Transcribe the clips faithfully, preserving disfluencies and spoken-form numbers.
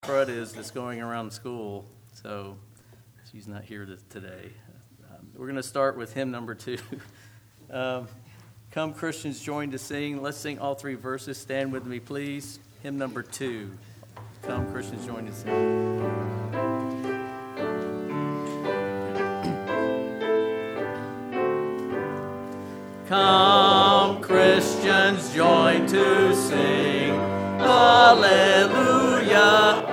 crud is that's going around school, so she's not here to, today. Um, we're going to start with hymn number two. um, Come, Christians, join to sing. Let's sing all three verses. Stand with me, please. Hymn number two. Come, Christians, join to sing. Come, Christians, join to sing. Hallelujah.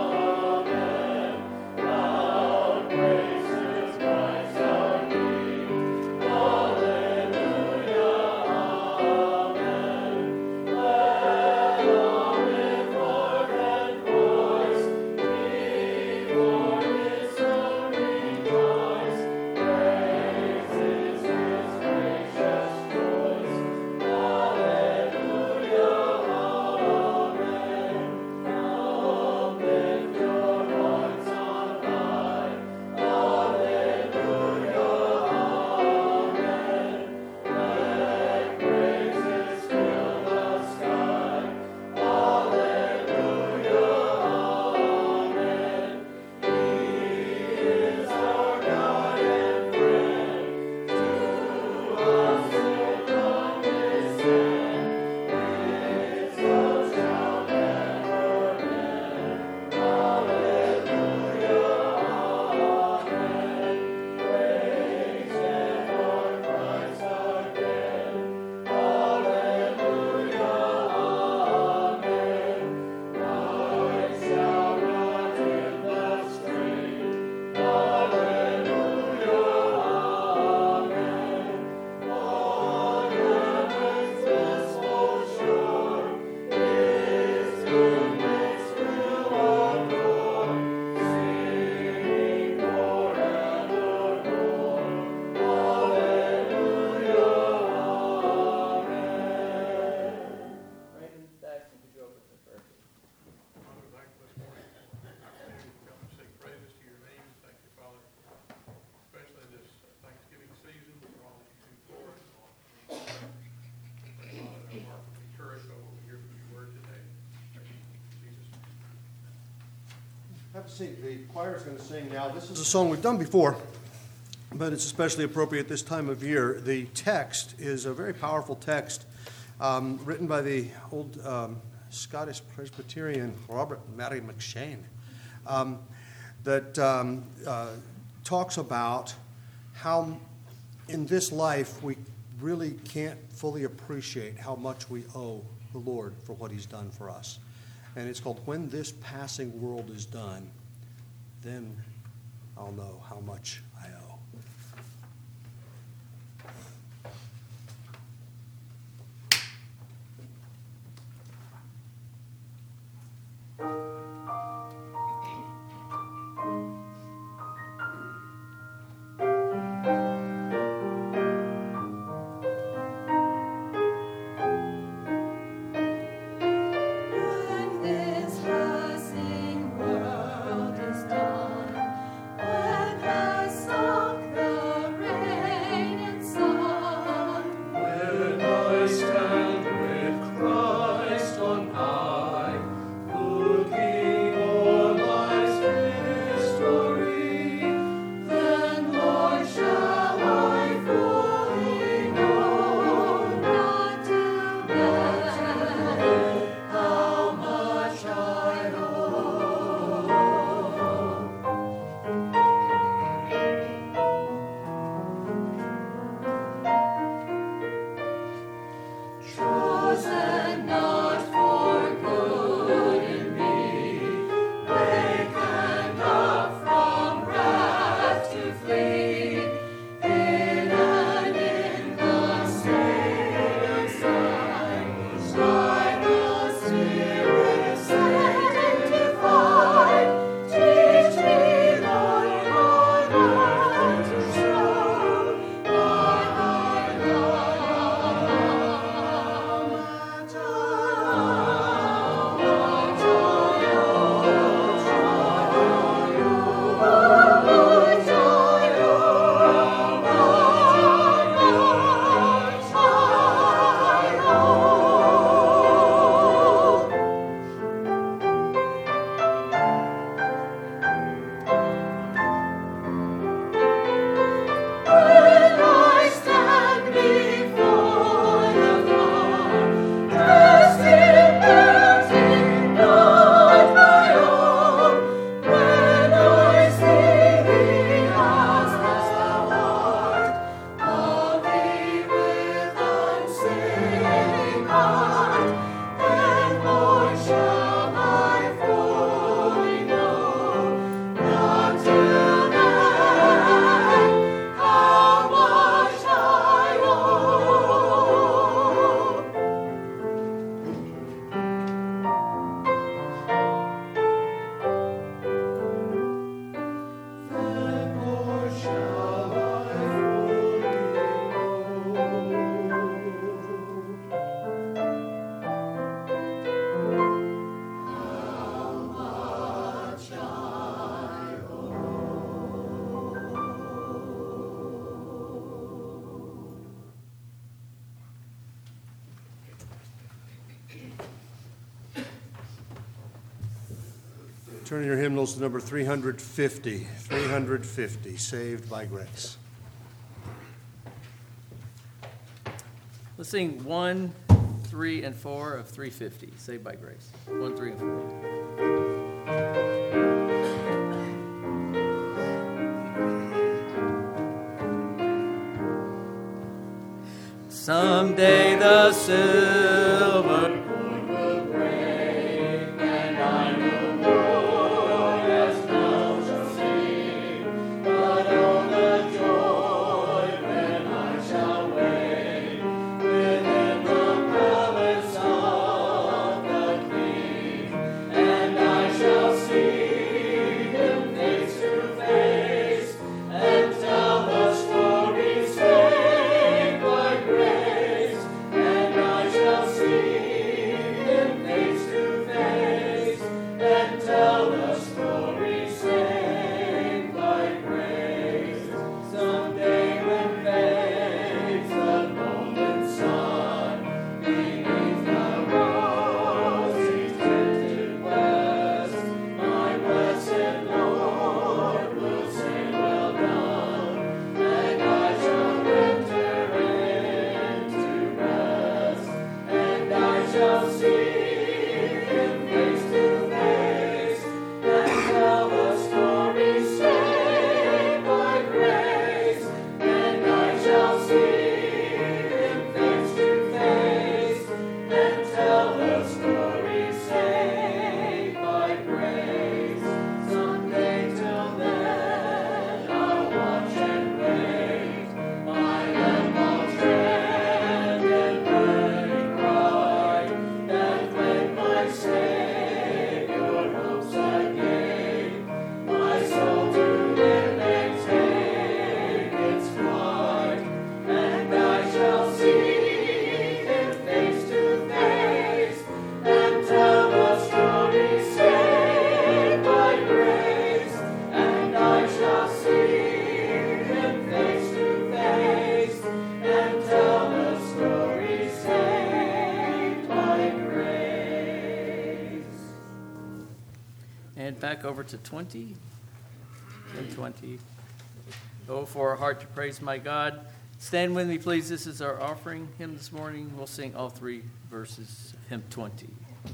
Have a seat. The choir is going to sing now. This is a song we've done before, but it's especially appropriate this time of year. The text is a very powerful text um, written by the old um, Scottish Presbyterian Robert Mary McShane um, that um, uh, talks about how in this life we really can't fully appreciate how much we owe the Lord for what he's done for us. And it's called When This Passing World Is Done, Then I'll Know How Much I Owe. Song Turn your hymnals to number three hundred fifty. three hundred fifty, Saved by Grace. Let's sing one, three, and four of three fifty, Saved by Grace. One, three, and four. Someday the silver back over to twenty and twenty. Oh, for a heart to praise my God. Stand with me, please. This is our offering hymn this morning. We'll sing all three verses of hymn twenty.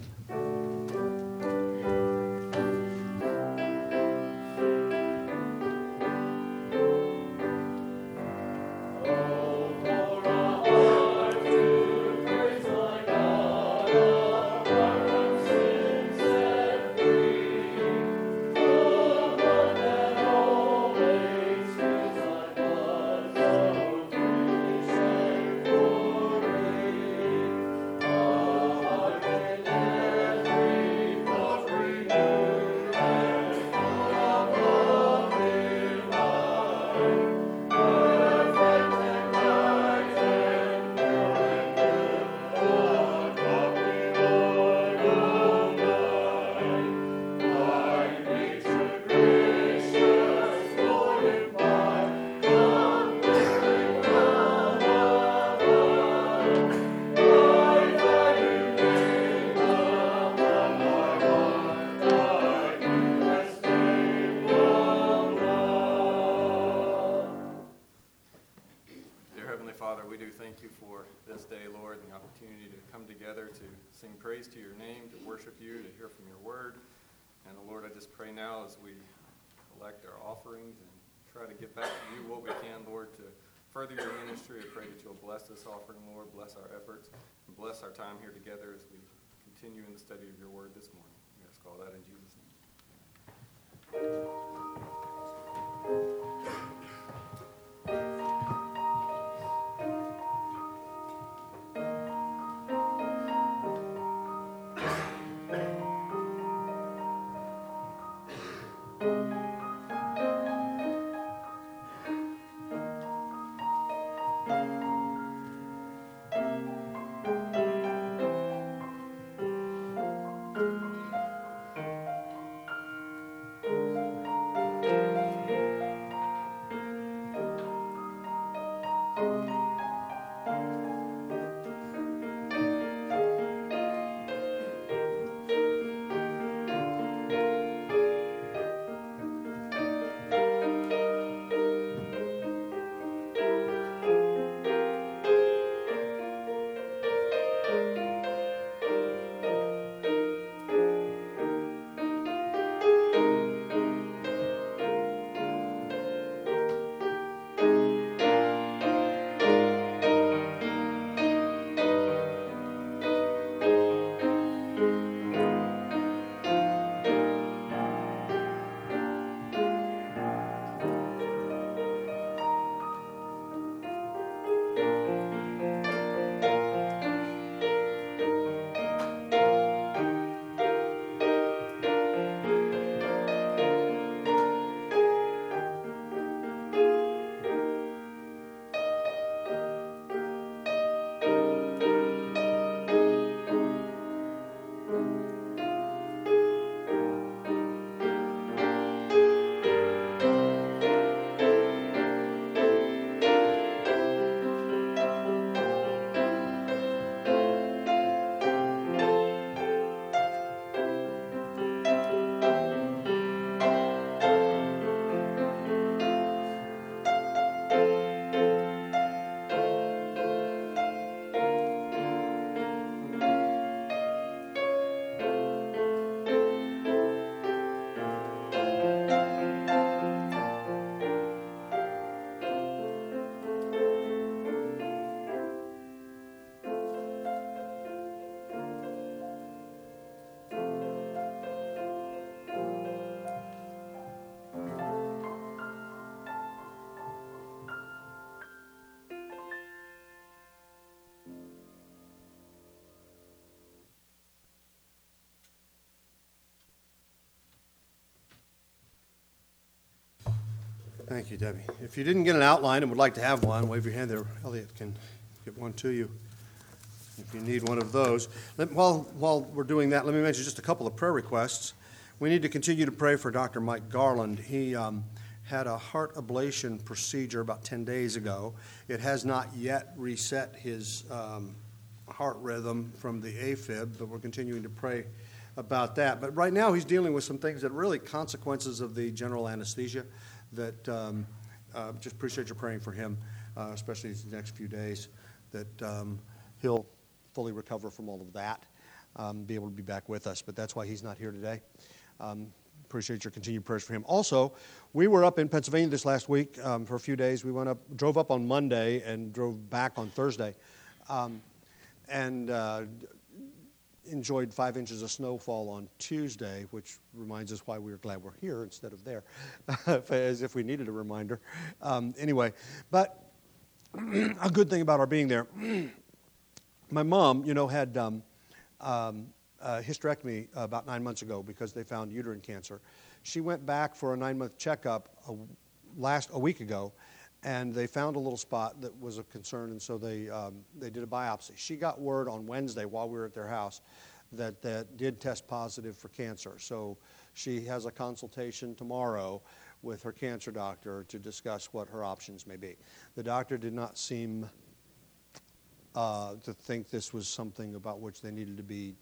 To your name, to worship you, to hear from your word. And Lord, I just pray now as we collect our offerings and try to get back to you what we can, Lord, to further your ministry. I pray that you'll bless this offering, Lord, bless our efforts, and bless our time here together as we continue in the study of your word this morning. We ask all that in Jesus' name. Thank you, Debbie. If you didn't get an outline and would like to have one, wave your hand there. Elliot can get one to you if you need one of those. Let, while, while we're doing that, let me mention just a couple of prayer requests. We need to continue to pray for Doctor Mike Garland. He um, had a heart ablation procedure about ten days ago. It has not yet reset his um, heart rhythm from the AFib, but we're continuing to pray about that. But right now he's dealing with some things that are really consequences of the general anesthesia that um, uh, just appreciate your praying for him, uh, especially these next few days, that um, he'll fully recover from all of that, um, be able to be back with us. But that's why he's not here today. Um, appreciate your continued prayers for him. Also, we were up in Pennsylvania this last week um, for a few days. We went up, drove up on Monday and drove back on Thursday. Um, and uh, enjoyed five inches of snowfall on Tuesday, which reminds us why we were glad we're here instead of there, as if we needed a reminder. Um, anyway, but a good thing about our being there, my mom, you know, had um, um, a hysterectomy about nine months ago because they found uterine cancer. She went back for a nine-month checkup a, last a week ago, and they found a little spot that was of concern, and so they um, they did a biopsy. She got word on Wednesday while we were at their house that that did test positive for cancer. So she has a consultation tomorrow with her cancer doctor to discuss what her options may be. The doctor did not seem uh, to think this was something about which they needed to be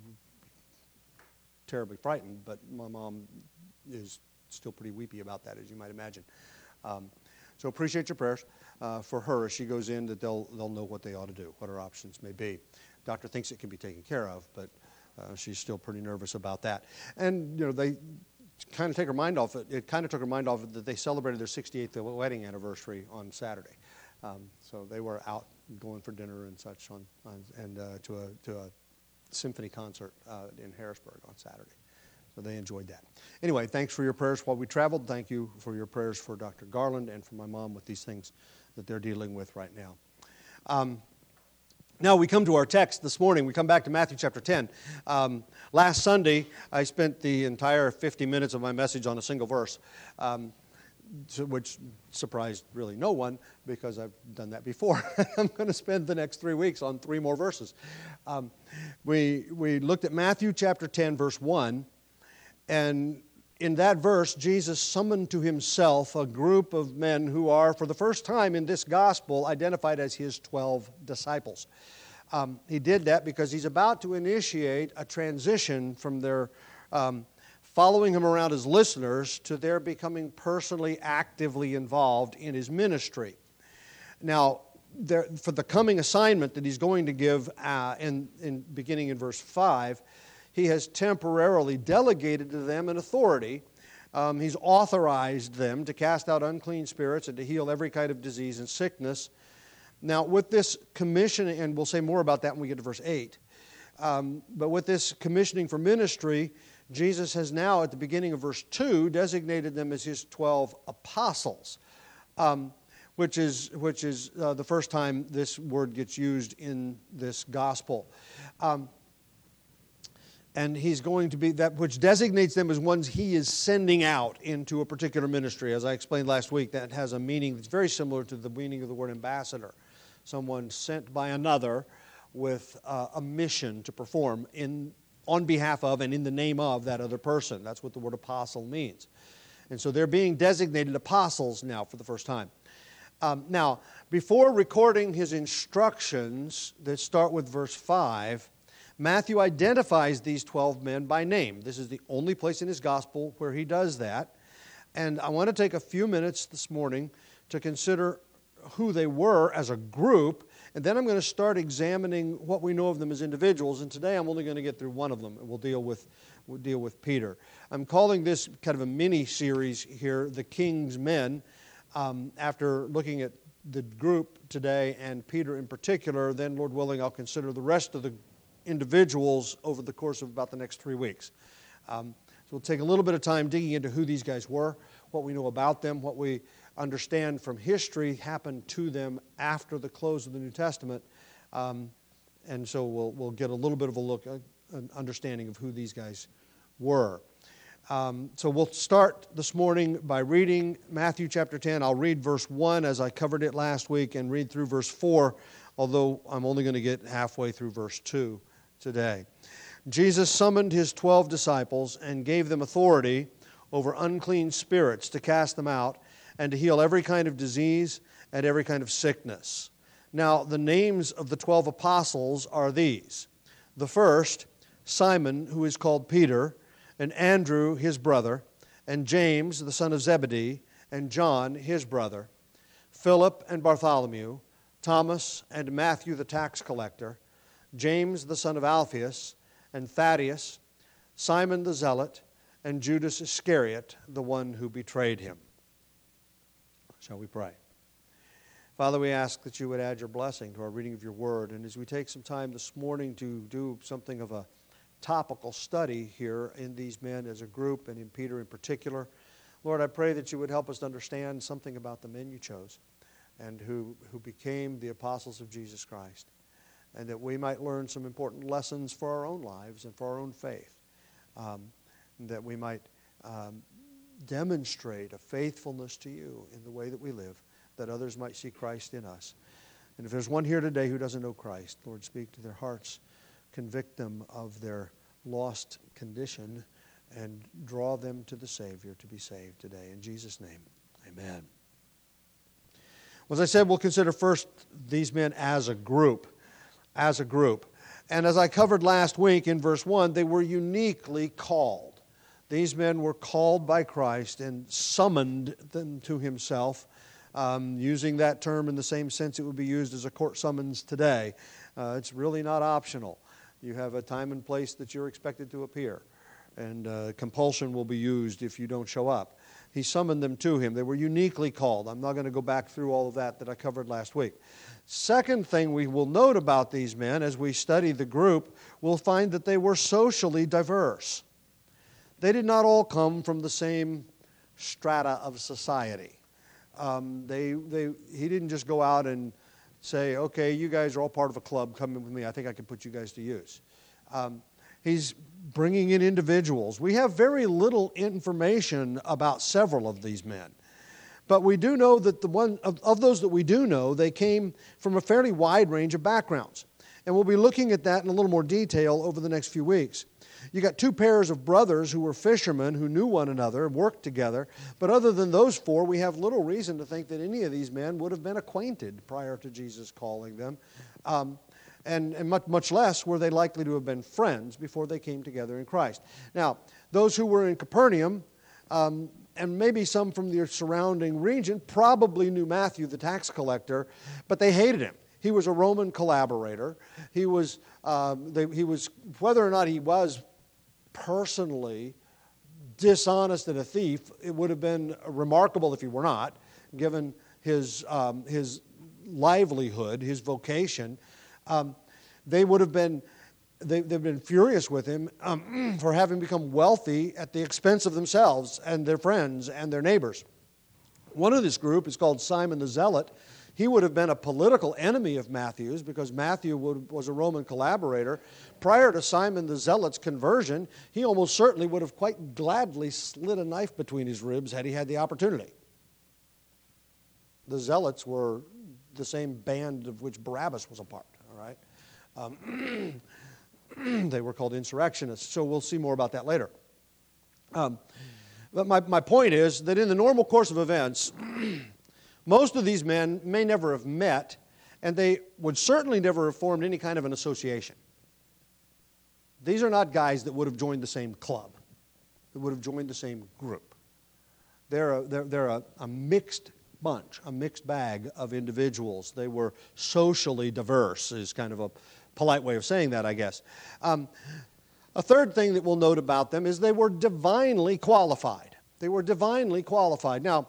terribly frightened, but my mom is still pretty weepy about that, as you might imagine. Um, So appreciate your prayers uh, for her as she goes in, that they'll they'll know what they ought to do, what her options may be. Doctor thinks it can be taken care of, but uh, she's still pretty nervous about that. And you know, they kind of take her mind off it. It kind of took her mind off it that they celebrated their sixty-eighth wedding anniversary on Saturday. Um, so they were out going for dinner and such on, on and uh, to a to a symphony concert uh, in Harrisburg on Saturday. So they enjoyed that. Anyway, thanks for your prayers while we traveled. Thank you for your prayers for Doctor Garland and for my mom with these things that they're dealing with right now. Um, now we come to our text this morning. We come back to Matthew chapter ten. Um, last Sunday, I spent the entire fifty minutes of my message on a single verse, um, which surprised really no one because I've done that before. I'm going to spend the next three weeks on three more verses. Um, we we looked at Matthew chapter ten, verse one. And in that verse, Jesus summoned to himself a group of men who are, for the first time in this gospel, identified as his twelve disciples. Um, he did that because he's about to initiate a transition from their um, following him around as listeners to their becoming personally, actively involved in his ministry. Now, there, for the coming assignment that he's going to give uh, in, in beginning in verse five, he has temporarily delegated to them an authority. Um, he's authorized them to cast out unclean spirits and to heal every kind of disease and sickness. Now, with this commissioning, and we'll say more about that when we get to verse eight, um, but with this commissioning for ministry, Jesus has now, at the beginning of verse two, designated them as his twelve apostles, um, which is, which is uh, the first time this word gets used in this gospel. Um, And he's going to be that which designates them as ones he is sending out into a particular ministry. As I explained last week, that has a meaning that's very similar to the meaning of the word ambassador. Someone sent by another with uh, a mission to perform in on behalf of and in the name of that other person. That's what the word apostle means. And so they're being designated apostles now for the first time. Um, now, before recording his instructions that start with verse five, Matthew identifies these twelve men by name. This is the only place in his gospel where he does that. And I want to take a few minutes this morning to consider who they were as a group, and then I'm going to start examining what we know of them as individuals. And today I'm only going to get through one of them, and we'll deal with we'll deal with Peter. I'm calling this kind of a mini-series here, The King's Men, um, after looking at the group today and Peter in particular. Then, Lord willing, I'll consider the rest of the individuals over the course of about the next three weeks. Um, so we'll take a little bit of time digging into who these guys were, what we know about them, what we understand from history happened to them after the close of the New Testament. Um, and so we'll we'll get a little bit of a look, uh, an understanding of who these guys were. Um, so we'll start this morning by reading Matthew chapter ten. I'll read verse one as I covered it last week and read through verse four, although I'm only going to get halfway through verse two today. Jesus summoned his twelve disciples and gave them authority over unclean spirits to cast them out and to heal every kind of disease and every kind of sickness. Now, the names of the twelve apostles are these. The first, Simon, who is called Peter, and Andrew, his brother, and James, the son of Zebedee, and John, his brother, Philip and Bartholomew, Thomas and Matthew the tax collector, James the son of Alphaeus, and Thaddeus, Simon the zealot, and Judas Iscariot, the one who betrayed him. Shall we pray? Father, we ask that you would add your blessing to our reading of your word, and as we take some time this morning to do something of a topical study here in these men as a group and in Peter in particular. Lord, I pray that you would help us to understand something about the men you chose and who, who became the apostles of Jesus Christ, and that we might learn some important lessons for our own lives and for our own faith, um, that we might um, demonstrate a faithfulness to you in the way that we live, that others might see Christ in us. And if there's one here today who doesn't know Christ, Lord, speak to their hearts. Convict them of their lost condition and draw them to the Savior to be saved today. In Jesus' name, amen. Well, as I said, we'll consider first these men as a group, as a group. And as I covered last week in verse one, they were uniquely called. These men were called by Christ and summoned them to himself, um, using that term in the same sense it would be used as a court summons today. Uh, it's really not optional. You have a time and place that you're expected to appear, and uh, compulsion will be used if you don't show up. He summoned them to him. They were uniquely called. I'm not going to go back through all of that that I covered last week. Second thing we will note about these men as we study the group, we'll find that they were socially diverse. They did not all come from the same strata of society. Um, they, they, he didn't just go out and say, okay, you guys are all part of a club, come in with me, I think I can put you guys to use. Um, he's bringing in individuals. We have very little information about several of these men. But we do know that the one of, of those that we do know, they came from a fairly wide range of backgrounds. And we'll be looking at that in a little more detail over the next few weeks. You got two pairs of brothers who were fishermen who knew one another, worked together. But other than those four, we have little reason to think that any of these men would have been acquainted prior to Jesus calling them. Um, and and much, much less were they likely to have been friends before they came together in Christ. Now, those who were in Capernaum, um, and maybe some from the surrounding region, probably knew Matthew, the tax collector, but they hated him. He was a Roman collaborator. He was, um, they, he was, whether or not he was personally dishonest and a thief, it would have been remarkable if he were not, given his um, his livelihood, his vocation. Um, they would have been, they, they've been furious with him um, for having become wealthy at the expense of themselves and their friends and their neighbors. One of this group is called Simon the Zealot. He would have been a political enemy of Matthew's because Matthew would, was a Roman collaborator. Prior to Simon the Zealot's conversion, he almost certainly would have quite gladly slid a knife between his ribs had he had the opportunity. The Zealots were the same band of which Barabbas was a part, all right? Um, they were called insurrectionists, so we'll see more about that later. Um, but my, my point is that in the normal course of events, most of these men may never have met, and they would certainly never have formed any kind of an association. These are not guys that would have joined the same club, that would have joined the same group. They're a, they're, they're a, a mixed bunch, a mixed bag of individuals. They were socially diverse, is kind of a polite way of saying that, I guess. Um, a third thing that we'll note about them is they were divinely qualified. They were divinely qualified. Now,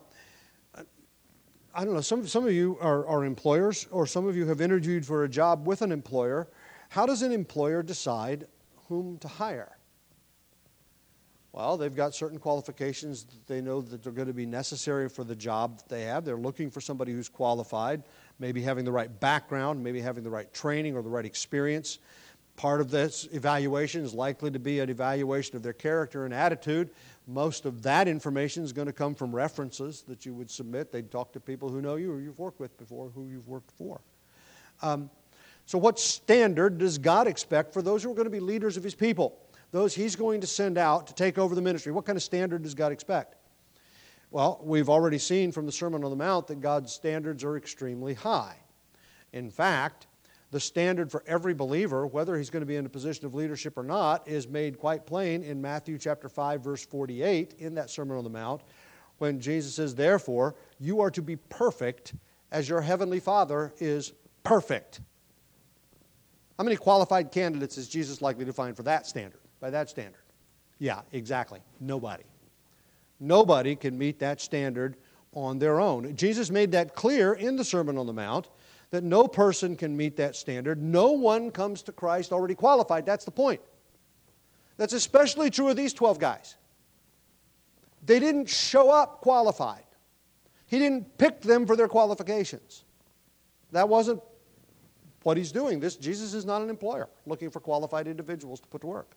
I don't know, some, some of you are, are employers, or some of you have interviewed for a job with an employer. How does an employer decide whom to hire? Well, they've got certain qualifications that they know that they're going to be necessary for the job that they have. They're looking for somebody who's qualified, maybe having the right background, maybe having the right training or the right experience. Part of this evaluation is likely to be an evaluation of their character and attitude. Most of that information is going to come from references that you would submit. They'd talk to people who know you or you've worked with before, who you've worked for. Um, so what standard does God expect for those who are going to be leaders of His people? Those He's going to send out to take over the ministry. What kind of standard does God expect? Well, we've already seen from the Sermon on the Mount that God's standards are extremely high. In fact, the standard for every believer, whether he's going to be in a position of leadership or not, is made quite plain in Matthew chapter five, verse forty-eight, in that Sermon on the Mount, when Jesus says, "Therefore, you are to be perfect as your heavenly Father is perfect." How many qualified candidates is Jesus likely to find for that standard, by that standard? Yeah, exactly. Nobody. Nobody can meet that standard on their own. Jesus made that clear in the Sermon on the Mount, that no person can meet that standard. No one comes to Christ already qualified. That's the point. That's especially true of these twelve guys. They didn't show up qualified. He didn't pick them for their qualifications. That wasn't what He's doing. This Jesus is not an employer looking for qualified individuals to put to work.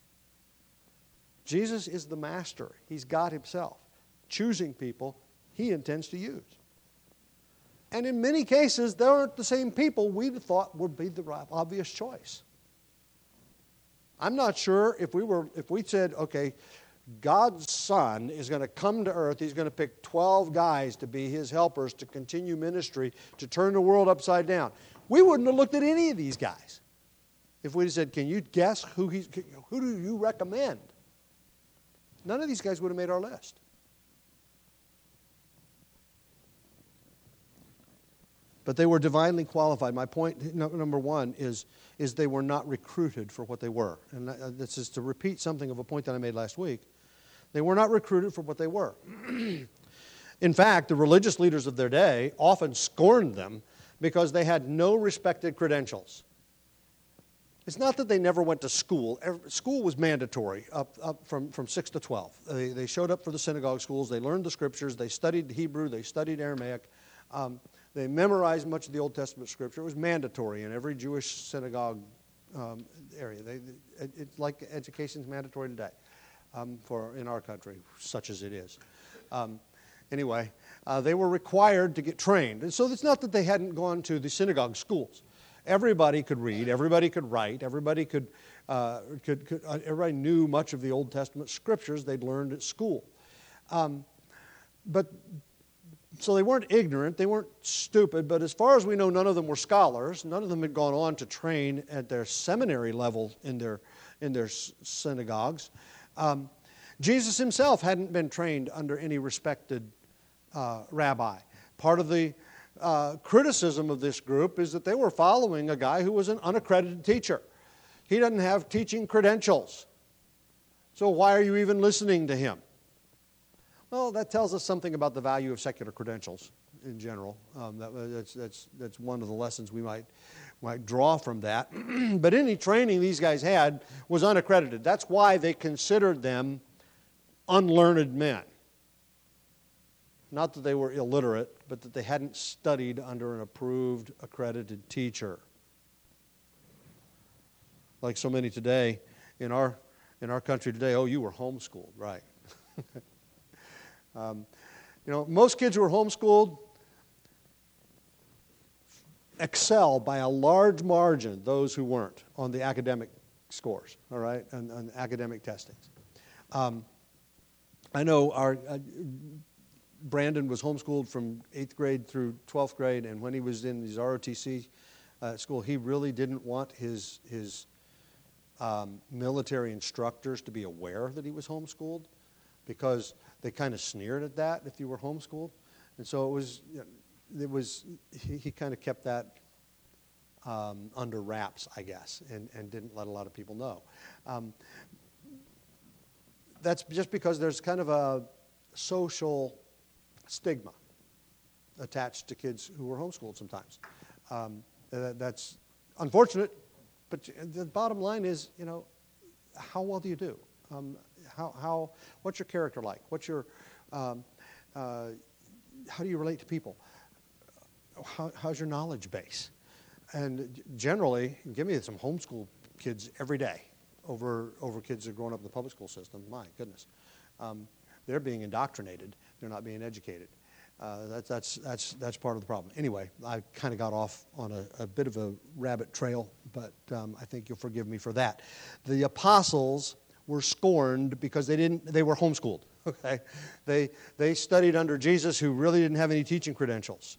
Jesus is the master. He's God Himself, choosing people He intends to use. And in many cases, they aren't the same people we'd thought would be the obvious choice. I'm not sure if we were, if we said, okay, God's Son is going to come to earth, He's going to pick twelve guys to be His helpers to continue ministry, to turn the world upside down. We wouldn't have looked at any of these guys. If we'd said, can you guess who he's, who do you recommend? None of these guys would have made our list. But they were divinely qualified. My point, no, number one, is, is they were not recruited for what they were. And this is to repeat something of a point that I made last week. They were not recruited for what they were. In fact, the religious leaders of their day often scorned them because they had no respected credentials. It's not that they never went to school. School was mandatory up, up from, from six to twelve. They, they showed up for the synagogue schools. They learned the Scriptures. They studied Hebrew. They studied Aramaic. Um, They memorized much of the Old Testament Scripture. It was mandatory in every Jewish synagogue um, area. They, it, it's like education's mandatory today um, for in our country, such as it is. Um, anyway, uh, they were required to get trained. And so it's not that they hadn't gone to the synagogue schools. Everybody could read. Everybody could write. Everybody could, uh, could, could uh, everybody knew much of the Old Testament Scriptures they'd learned at school. Um, but So they weren't ignorant, they weren't stupid, but as far as we know, none of them were scholars. None of them had gone on to train at their seminary level in their, in their synagogues. Um, Jesus Himself hadn't been trained under any respected uh, rabbi. Part of the uh, criticism of this group is that they were following a guy who was an unaccredited teacher. He doesn't have teaching credentials. So why are you even listening to him? Well, that tells us something about the value of secular credentials in general. Um, that, that's, that's, that's one of the lessons we might, might draw from that. But any training these guys had was unaccredited. That's why they considered them unlearned men. Not that they were illiterate, but that they hadn't studied under an approved, accredited teacher. Like so many today, in our, in our country today, oh, you were homeschooled, right. Um, you know, most kids who are homeschooled excel by a large margin those who weren't on the academic scores, all right, and, and academic testings. Um, I know our uh, Brandon was homeschooled from eighth grade through twelfth grade, and when he was in his R O T C uh, school, he really didn't want his, his um, military instructors to be aware that he was homeschooled, because they kind of sneered at that if you were homeschooled. And so it was, you know, it was he, he kind of kept that um, under wraps, I guess, and, and didn't let a lot of people know. Um, that's just because there's kind of a social stigma attached to kids who were homeschooled sometimes. Um, that, that's unfortunate, but the bottom line is, you know, how well do you do? Um, how, how, what's your character like? What's your, um, uh, how do you relate to people? How, how's your knowledge base? And generally, give me some homeschool kids every day over, over kids that are growing up in the public school system. My goodness. Um, they're being indoctrinated. They're not being educated. Uh, that, that's, that's, that's part of the problem. Anyway, I kind of got off on a, a bit of a rabbit trail, but um, I think you'll forgive me for that. The apostles were scorned because they didn't. They were homeschooled. Okay, they they studied under Jesus, who really didn't have any teaching credentials,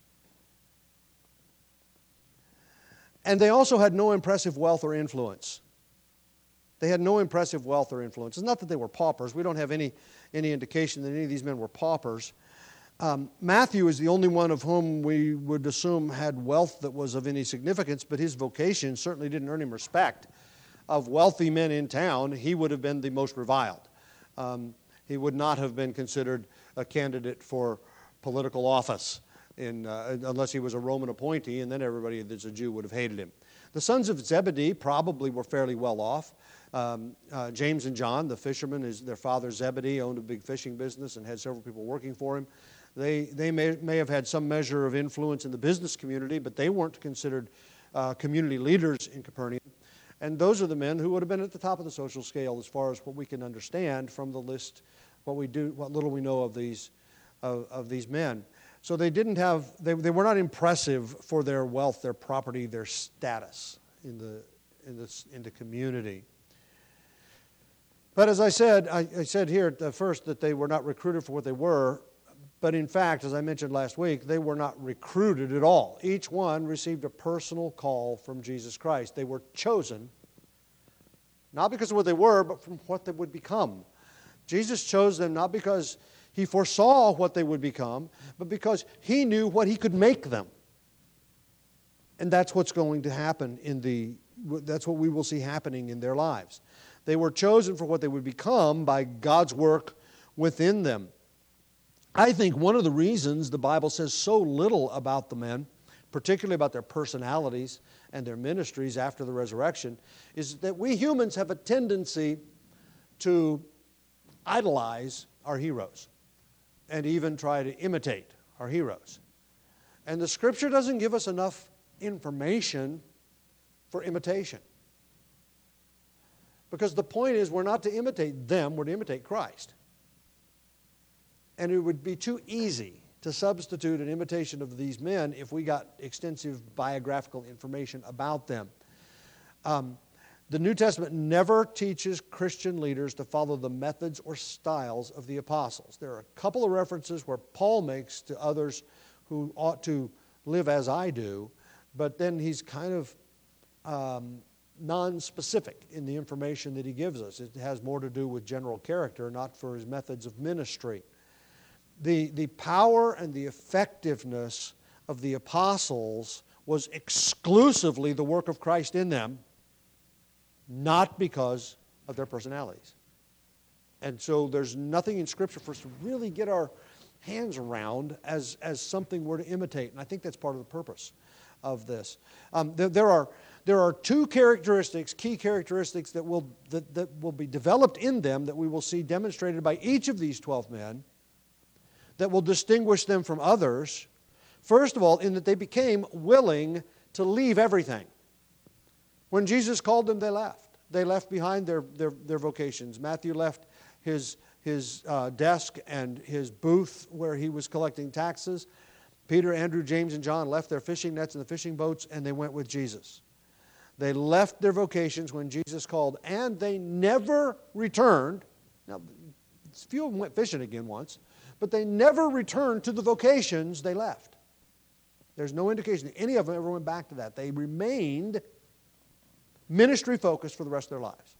and they also had no impressive wealth or influence. They had no impressive wealth or influence. It's not that they were paupers. We don't have any any indication that any of these men were paupers. Um, Matthew is the only one of whom we would assume had wealth that was of any significance, but his vocation certainly didn't earn him respect. Of wealthy men in town, he would have been the most reviled. Um, he would not have been considered a candidate for political office in, uh, unless he was a Roman appointee, and then everybody that's a Jew would have hated him. The sons of Zebedee probably were fairly well off. Um, uh, James and John, the fishermen, is their father Zebedee owned a big fishing business and had several people working for him. They, they may, may have had some measure of influence in the business community, but they weren't considered uh, community leaders in Capernaum. And those are the men who would have been at the top of the social scale as far as what we can understand from the list, what we do, what little we know of these, of, of these men. So they didn't have, they, they were not impressive for their wealth, their property, their status in the, in the, in the community. But as I said, I, I said here at the first that they were not recruited for what they were. But in fact, as I mentioned last week, they were not recruited at all. Each one received a personal call from Jesus Christ. They were chosen, not because of what they were, but from what they would become. Jesus chose them not because he foresaw what they would become, but because he knew what he could make them. And that's what's going to happen in the, that's what we will see happening in their lives. They were chosen for what they would become by God's work within them. I think one of the reasons the Bible says so little about the men, particularly about their personalities and their ministries after the resurrection, is that we humans have a tendency to idolize our heroes and even try to imitate our heroes. And the Scripture doesn't give us enough information for imitation. Because the point is, we're not to imitate them, we're to imitate Christ. And it would be too easy to substitute an imitation of these men if we got extensive biographical information about them. Um, the New Testament never teaches Christian leaders to follow the methods or styles of the apostles. There are a couple of references where Paul makes to others who ought to live as I do, but then he's kind of um, non-specific in the information that he gives us. It has more to do with general character, not for his methods of ministry. The, the power and the effectiveness of the apostles was exclusively the work of Christ in them, not because of their personalities. And so there's nothing in Scripture for us to really get our hands around as, as something we're to imitate. And I think that's part of the purpose of this. Um, there, there are there are two characteristics, key characteristics that will that, that will be developed in them that we will see demonstrated by each of these twelve men that will distinguish them from others. First of all, in that they became willing to leave everything. When Jesus called them, they left. They left behind their, their, their vocations. Matthew left his, his uh, desk and his booth where he was collecting taxes. Peter, Andrew, James, and John left their fishing nets and the fishing boats, and they went with Jesus. They left their vocations when Jesus called, and they never returned. Now, a few of them went fishing again once, but they never returned to the vocations they left. There's no indication that any of them ever went back to that. They remained ministry-focused for the rest of their lives.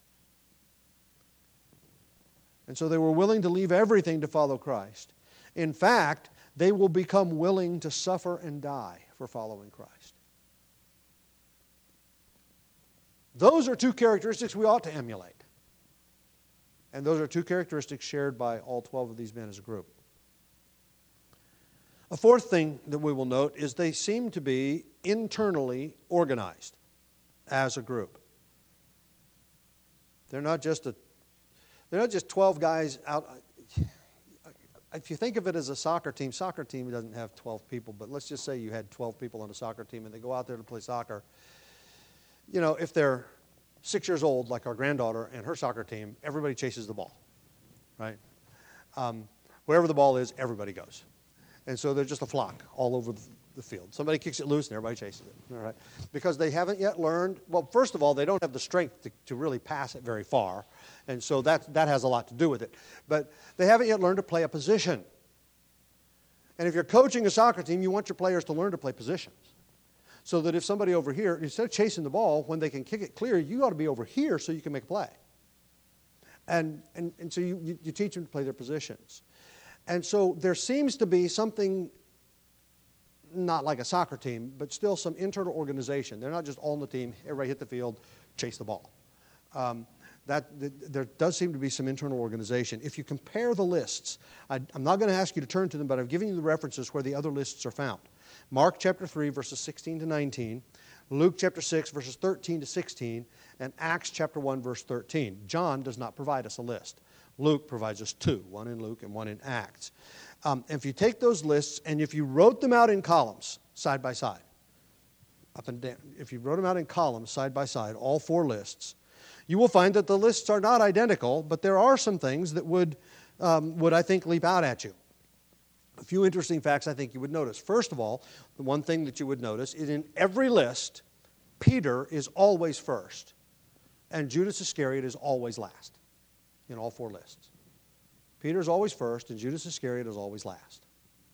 And so they were willing to leave everything to follow Christ. In fact, they will become willing to suffer and die for following Christ. Those are two characteristics we ought to emulate. And those are two characteristics shared by all twelve of these men as a group. A fourth thing that we will note is they seem to be internally organized as a group. They're not just a they're not just twelve guys out. If you think of it as a soccer team, soccer team doesn't have twelve people, but let's just say you had twelve people on a soccer team and they go out there to play soccer. You know, if they're six years old, like our granddaughter and her soccer team, everybody chases the ball, right? Um, wherever the ball is, everybody goes. And so they're just a flock all over the field. Somebody kicks it loose and everybody chases it, all right? Because they haven't yet learned, well, first of all, they don't have the strength to, to really pass it very far. And so that, that has a lot to do with it. But they haven't yet learned to play a position. And if you're coaching a soccer team, you want your players to learn to play positions. So that if somebody over here, instead of chasing the ball, when they can kick it clear, you ought to be over here so you can make a play. And, and, and so you, you, you teach them to play their positions. And so there seems to be something, not like a soccer team, but still some internal organization. They're not just all on the team, everybody hit the field, chase the ball. Um, that, that there does seem to be some internal organization. If you compare the lists, I, I'm not going to ask you to turn to them, but I've given you the references where the other lists are found. Mark chapter three, verses sixteen to nineteen, Luke chapter six, verses thirteen to sixteen, and Acts chapter one, verse thirteen. John does not provide us a list. Luke provides us two, one in Luke and one in Acts. Um, and if you take those lists and if you wrote them out in columns, side by side, up and down, if you wrote them out in columns, side by side, all four lists, you will find that the lists are not identical, but there are some things that would, um, would I think, leap out at you. A few interesting facts I think you would notice. First of all, the one thing that you would notice is in every list, Peter is always first, and Judas Iscariot is always last in all four lists. Peter is always first, and Judas Iscariot is always last.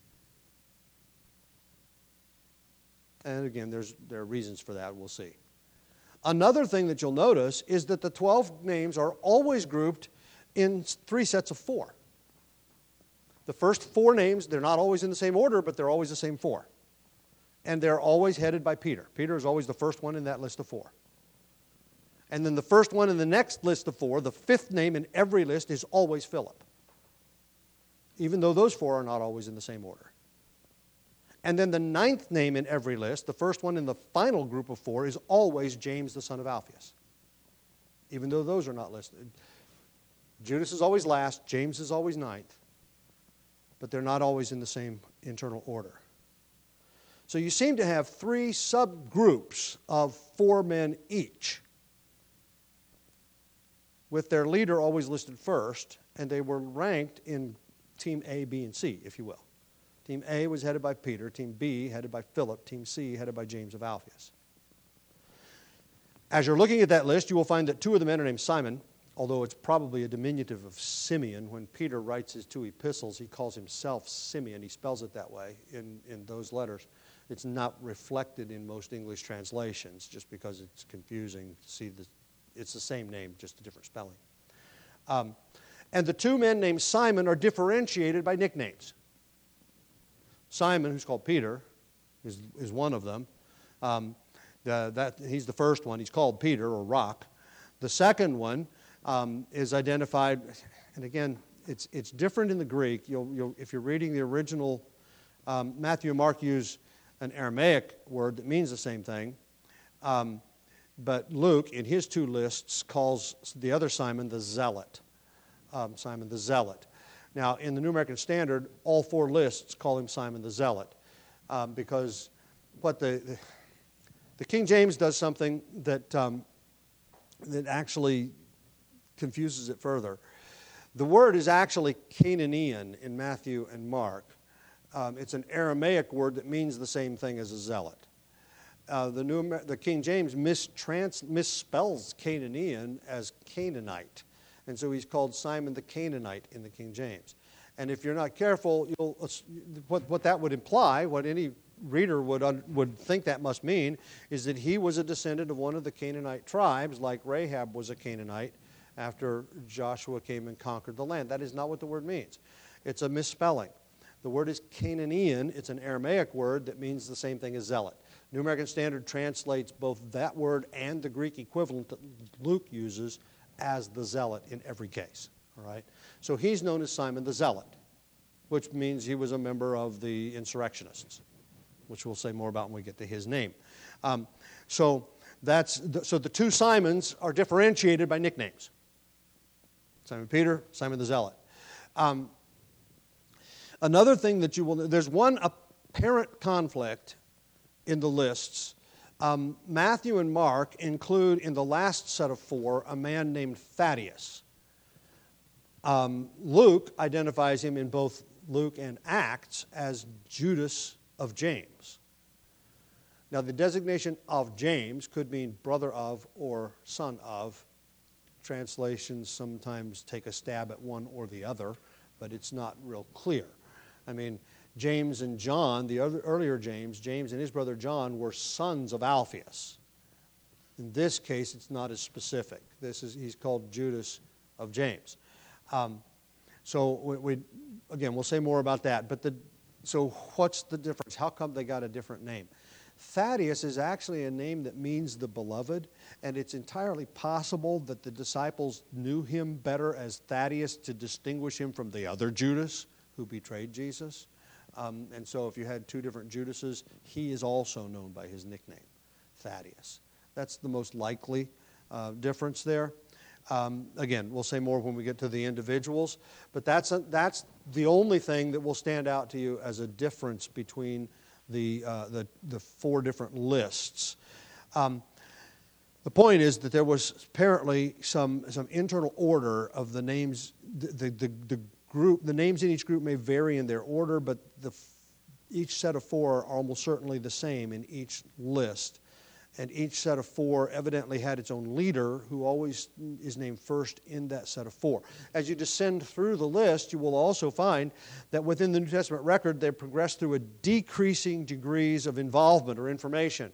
And again, there's, there are reasons for that, we'll see. Another thing that you'll notice is that the twelve names are always grouped in three sets of four. The first four names, they're not always in the same order, but they're always the same four. And they're always headed by Peter. Peter is always the first one in that list of four. And then the first one in the next list of four, the fifth name in every list, is always Philip. Even though those four are not always in the same order. And then the ninth name in every list, the first one in the final group of four, is always James the son of Alphaeus. Even though those are not listed. Judas is always last, James is always ninth. But they're not always in the same internal order. So you seem to have three subgroups of four men each, with their leader always listed first, and they were ranked in Team A, B, and C, if you will. Team A was headed by Peter, Team B headed by Philip, Team C headed by James of Alphaeus. As you're looking at that list, you will find that two of the men are named Simon, although it's probably a diminutive of Simeon. When Peter writes his two epistles, he calls himself Simeon. He spells it that way in, in those letters. It's not reflected in most English translations just because it's confusing to see the, it's the same name, just a different spelling. Um, and the two men named Simon are differentiated by nicknames. Simon, who's called Peter, is, is one of them. Um, the, that, he's the first one. He's called Peter, or Rock. The second one um, is identified, and again, it's, it's different in the Greek. You'll, you'll, if you're reading the original, um, Matthew and Mark use an Aramaic word that means the same thing. Um, but Luke, in his two lists, calls the other Simon the Zealot. Um, Simon the Zealot. Now, in the New American Standard, all four lists call him Simon the Zealot um, because what the, the the King James does something that um, that actually confuses it further. The word is actually Canaanian in Matthew and Mark. Um, it's an Aramaic word that means the same thing as a zealot. Uh, the, New Amer- the King James mistrans- misspells Canaanian as Canaanite. And so he's called Simon the Canaanite in the King James. And if you're not careful, you'll, what, what that would imply, what any reader would, un, would think that must mean, is that he was a descendant of one of the Canaanite tribes, like Rahab was a Canaanite after Joshua came and conquered the land. That is not what the word means. It's a misspelling. The word is Canaanian. It's an Aramaic word that means the same thing as zealot. New American Standard translates both that word and the Greek equivalent that Luke uses as the zealot in every case. All right? So he's known as Simon the Zealot, which means he was a member of the insurrectionists, which we'll say more about when we get to his name. Um, so that's the, so the two Simons are differentiated by nicknames. Simon Peter, Simon the Zealot. Um, another thing that you will, there's one apparent conflict in the lists Um, Matthew and Mark include in the last set of four a man named Thaddeus. Um, Luke identifies him in both Luke and Acts as Judas of James. Now, the designation of James could mean brother of or son of. Translations sometimes take a stab at one or the other, but it's not real clear. I mean, James and John, the other, earlier James, James and his brother John were sons of Alphaeus. In this case, it's not as specific. This is he's called Judas of James. Um, so we, we again, we'll say more about that. But the so what's the difference? How come they got a different name? Thaddeus is actually a name that means the beloved, and it's entirely possible that the disciples knew him better as Thaddeus to distinguish him from the other Judas who betrayed Jesus. Um, and so if you had two different Judases, he is also known by his nickname, Thaddeus. That's the most likely uh, difference there. Um, again, we'll say more when we get to the individuals, but that's a, that's the only thing that will stand out to you as a difference between the uh, the, the four different lists. Um, the point is that there was apparently some some internal order of the names. The, the, the, the group, the names in each group may vary in their order, but the, each set of four are almost certainly the same in each list. And each set of four evidently had its own leader who always is named first in that set of four. As you descend through the list, you will also find that within the New Testament record, they progress through a decreasing degrees of involvement or information.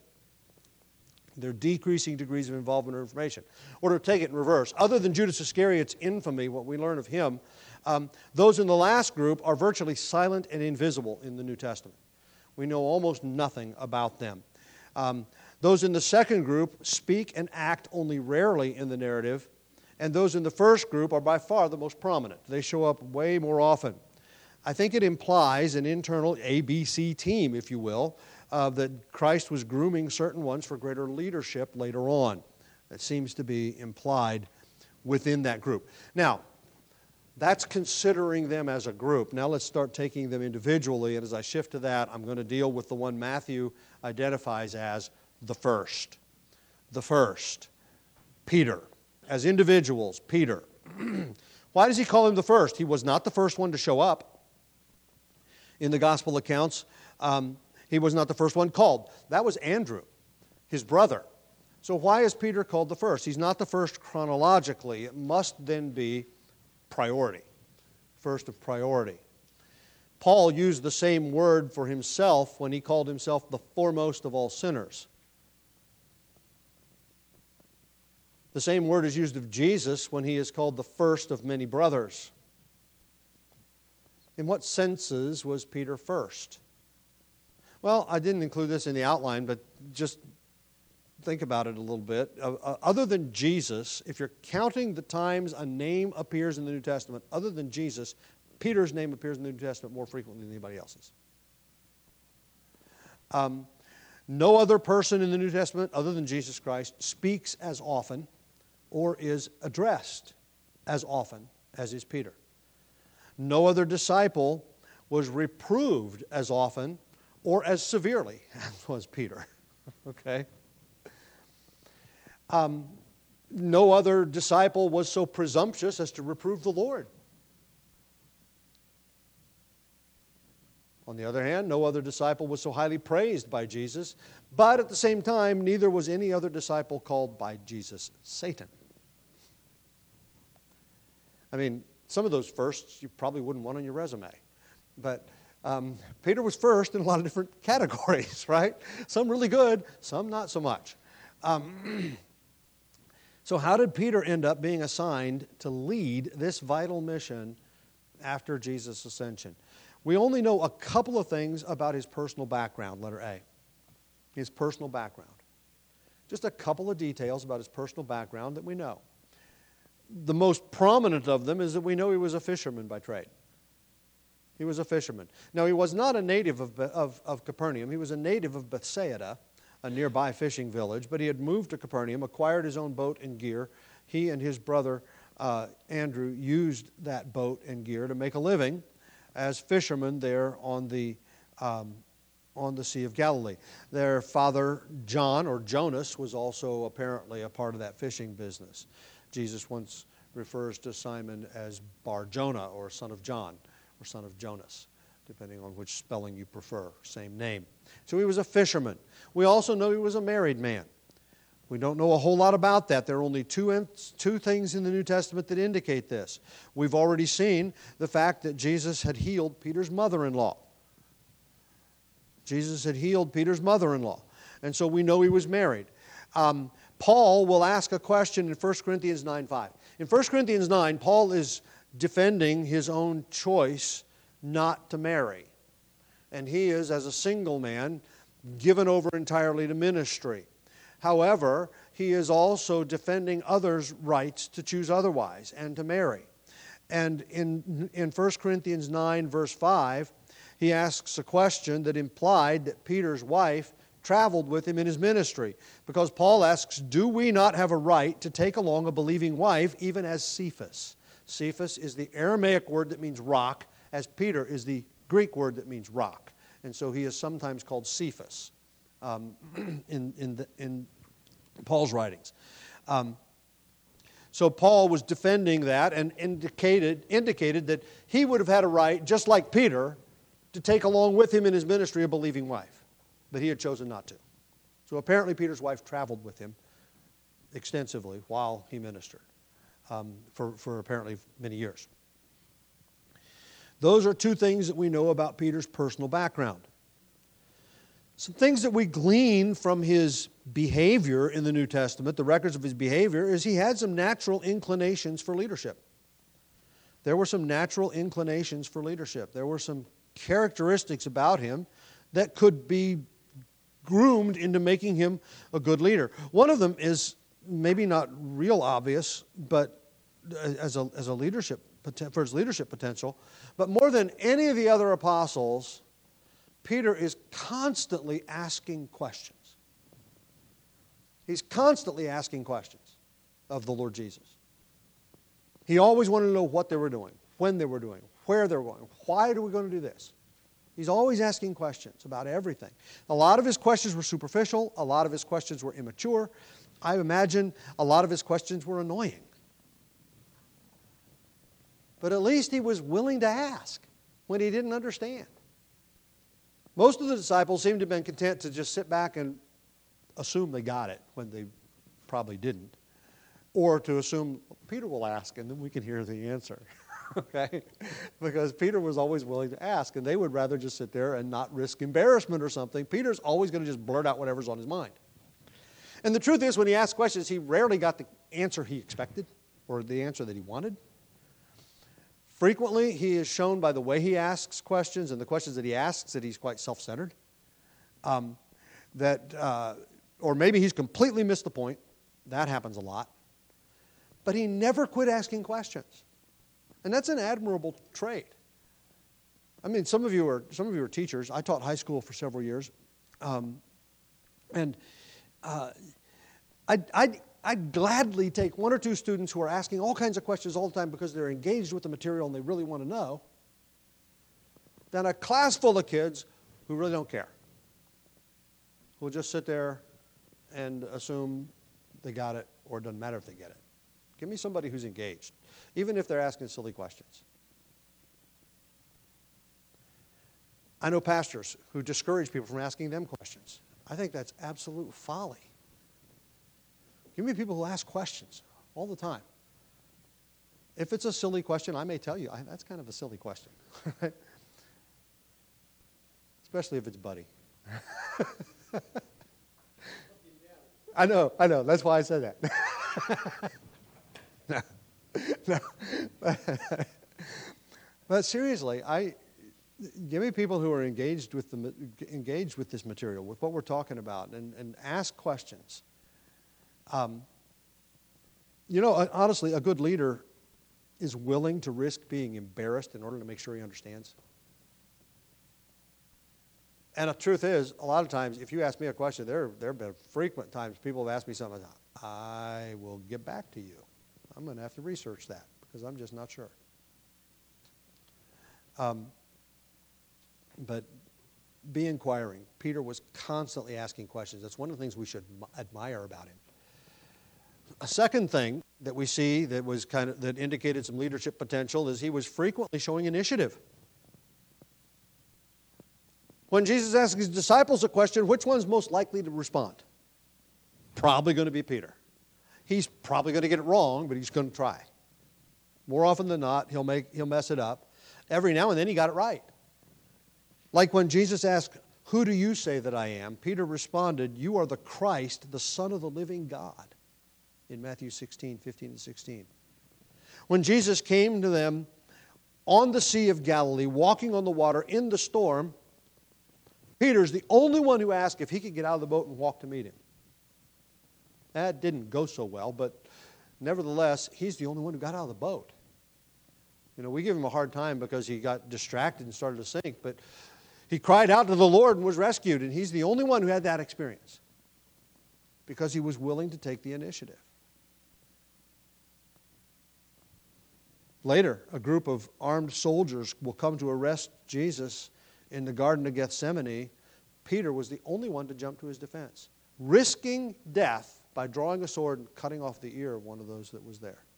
They're decreasing degrees of involvement or information. Or to take it in reverse, other than Judas Iscariot's infamy, what we learn of him, um, those in the last group are virtually silent and invisible in the New Testament. We know almost nothing about them. Um, Those in the second group speak and act only rarely in the narrative, and those in the first group are by far the most prominent. They show up way more often. I think it implies an internal A B C team, if you will, uh, that Christ was grooming certain ones for greater leadership later on. That seems to be implied within that group. Now, that's considering them as a group. Now let's start taking them individually, and as I shift to that, I'm going to deal with the one Matthew identifies as the first. The first. Peter. As individuals, Peter. Why does he call him the first? He was not the first one to show up. In the gospel accounts, um, he was not the first one called. That was Andrew, his brother. So why is Peter called the first? He's not the first chronologically. It must then be priority. First of priority. Paul used the same word for himself when he called himself the foremost of all sinners. The same word is used of Jesus when he is called the first of many brothers. In what senses was Peter first? Well, I didn't include this in the outline, but just think about it a little bit. Uh, uh, other than Jesus, if you're counting the times a name appears in the New Testament, other than Jesus, Peter's name appears in the New Testament more frequently than anybody else's. Um, no other person in the New Testament, other than Jesus Christ, speaks as often or is addressed as often as is Peter. No other disciple was reproved as often or as severely as was Peter. Okay? Um, no other disciple was so presumptuous as to reprove the Lord. On the other hand, no other disciple was so highly praised by Jesus, but at the same time, neither was any other disciple called by Jesus Satan. I mean, some of those firsts you probably wouldn't want on your resume. But um, Peter was first in a lot of different categories, right? Some really good, some not so much. Um, so how did Peter end up being assigned to lead this vital mission after Jesus' ascension? We only know a couple of things about his personal background, letter A. His personal background. Just a couple of details about his personal background that we know. The most prominent of them is that we know he was a fisherman by trade. He was a fisherman. Now, he was not a native of, of, of Capernaum. He was a native of Bethsaida, a nearby fishing village, but he had moved to Capernaum, acquired his own boat and gear. He and his brother uh, Andrew used that boat and gear to make a living as fishermen there on the um, on the Sea of Galilee. Their father, John, or Jonas, was also apparently a part of that fishing business. Jesus once refers to Simon as Bar-Jonah, or son of John, or son of Jonas, depending on which spelling you prefer, same name. So he was a fisherman. We also know he was a married man. We don't know a whole lot about that. There are only two, two things in the New Testament that indicate this. We've already seen the fact that Jesus had healed Peter's mother-in-law. Jesus had healed Peter's mother-in-law. And so we know he was married. Um, Paul will ask a question in First Corinthians nine five. In First Corinthians nine, Paul is defending his own choice not to marry. And he is, as a single man, given over entirely to ministry. However, he is also defending others' rights to choose otherwise and to marry. And in, in First Corinthians nine, verse five, he asks a question that implied that Peter's wife traveled with him in his ministry. Because Paul asks, do we not have a right to take along a believing wife, even as Cephas? Cephas is the Aramaic word that means rock, as Peter is the Greek word that means rock. And so he is sometimes called Cephas um, in, in, the, in Paul's writings. Um, so Paul was defending that and indicated, indicated that he would have had a right, just like Peter, to take along with him in his ministry a believing wife. But he had chosen not to. So apparently Peter's wife traveled with him extensively while he ministered um, for, for apparently many years. Those are two things that we know about Peter's personal background. Some things that we glean from his behavior in the New Testament, the records of his behavior, is he had some natural inclinations for leadership. There were some natural inclinations for leadership. There were some characteristics about him that could be groomed into making him a good leader. One of them is maybe not real obvious, but as a, as a leadership, for his leadership potential, but more than any of the other apostles, Peter is constantly asking questions. He's constantly asking questions of the Lord Jesus. He always wanted to know what they were doing, when they were doing, where they were going, why are we going to do this? He's always asking questions about everything. A lot of his questions were superficial. A lot of his questions were immature. I imagine a lot of his questions were annoying. But at least he was willing to ask when he didn't understand. Most of the disciples seemed to have been content to just sit back and assume they got it when they probably didn't. Or to assume, Peter will ask and then we can hear the answer. Okay? Because Peter was always willing to ask, and they would rather just sit there and not risk embarrassment or something. Peter's always going to just blurt out whatever's on his mind. And the truth is, when he asked questions, he rarely got the answer he expected or the answer that he wanted. Frequently, he is shown by the way he asks questions and the questions that he asks that he's quite self-centered. Um, that, uh, or maybe he's completely missed the point. That happens a lot. But he never quit asking questions. And that's an admirable trait. I mean, some of you are some of you are teachers. I taught high school for several years, um, and uh, I I I'd gladly take one or two students who are asking all kinds of questions all the time because they're engaged with the material and they really want to know, than a class full of kids who really don't care, who will just sit there and assume they got it or it doesn't matter if they get it. Give me somebody who's engaged, even if they're asking silly questions. I know pastors who discourage people from asking them questions. I think that's absolute folly. Give me people who ask questions all the time. If it's a silly question, I may tell you, I, that's kind of a silly question. Especially if it's Buddy. I know, I know. That's why I said that. No, no. But seriously, I give me people who are engaged with the engaged with this material, with what we're talking about, and, and ask questions. Um, you know, honestly, a good leader is willing to risk being embarrassed in order to make sure he understands. And the truth is, a lot of times, if you ask me a question, there there have been frequent times people have asked me something. I will get back to you. I'm going to have to research that because I'm just not sure. Um, but be inquiring. Peter was constantly asking questions. That's one of the things we should admire about him. A second thing that we see that was kind of that indicated some leadership potential is he was frequently showing initiative. When Jesus asked his disciples a question, which one's most likely to respond? Probably going to be Peter. He's probably going to get it wrong, but he's going to try. More often than not, he'll make he'll mess it up. Every now and then he got it right. Like when Jesus asked, "Who do you say that I am?" Peter responded, "You are the Christ, the Son of the living God," in Matthew sixteen, fifteen and sixteen. When Jesus came to them on the Sea of Galilee, walking on the water in the storm, Peter's the only one who asked if he could get out of the boat and walk to meet him. That didn't go so well, but nevertheless, he's the only one who got out of the boat. You know, we give him a hard time because he got distracted and started to sink, but he cried out to the Lord and was rescued, and he's the only one who had that experience because he was willing to take the initiative. Later, a group of armed soldiers will come to arrest Jesus in the Garden of Gethsemane. Peter was the only one to jump to his defense, risking death by drawing a sword and cutting off the ear of one of those that was there.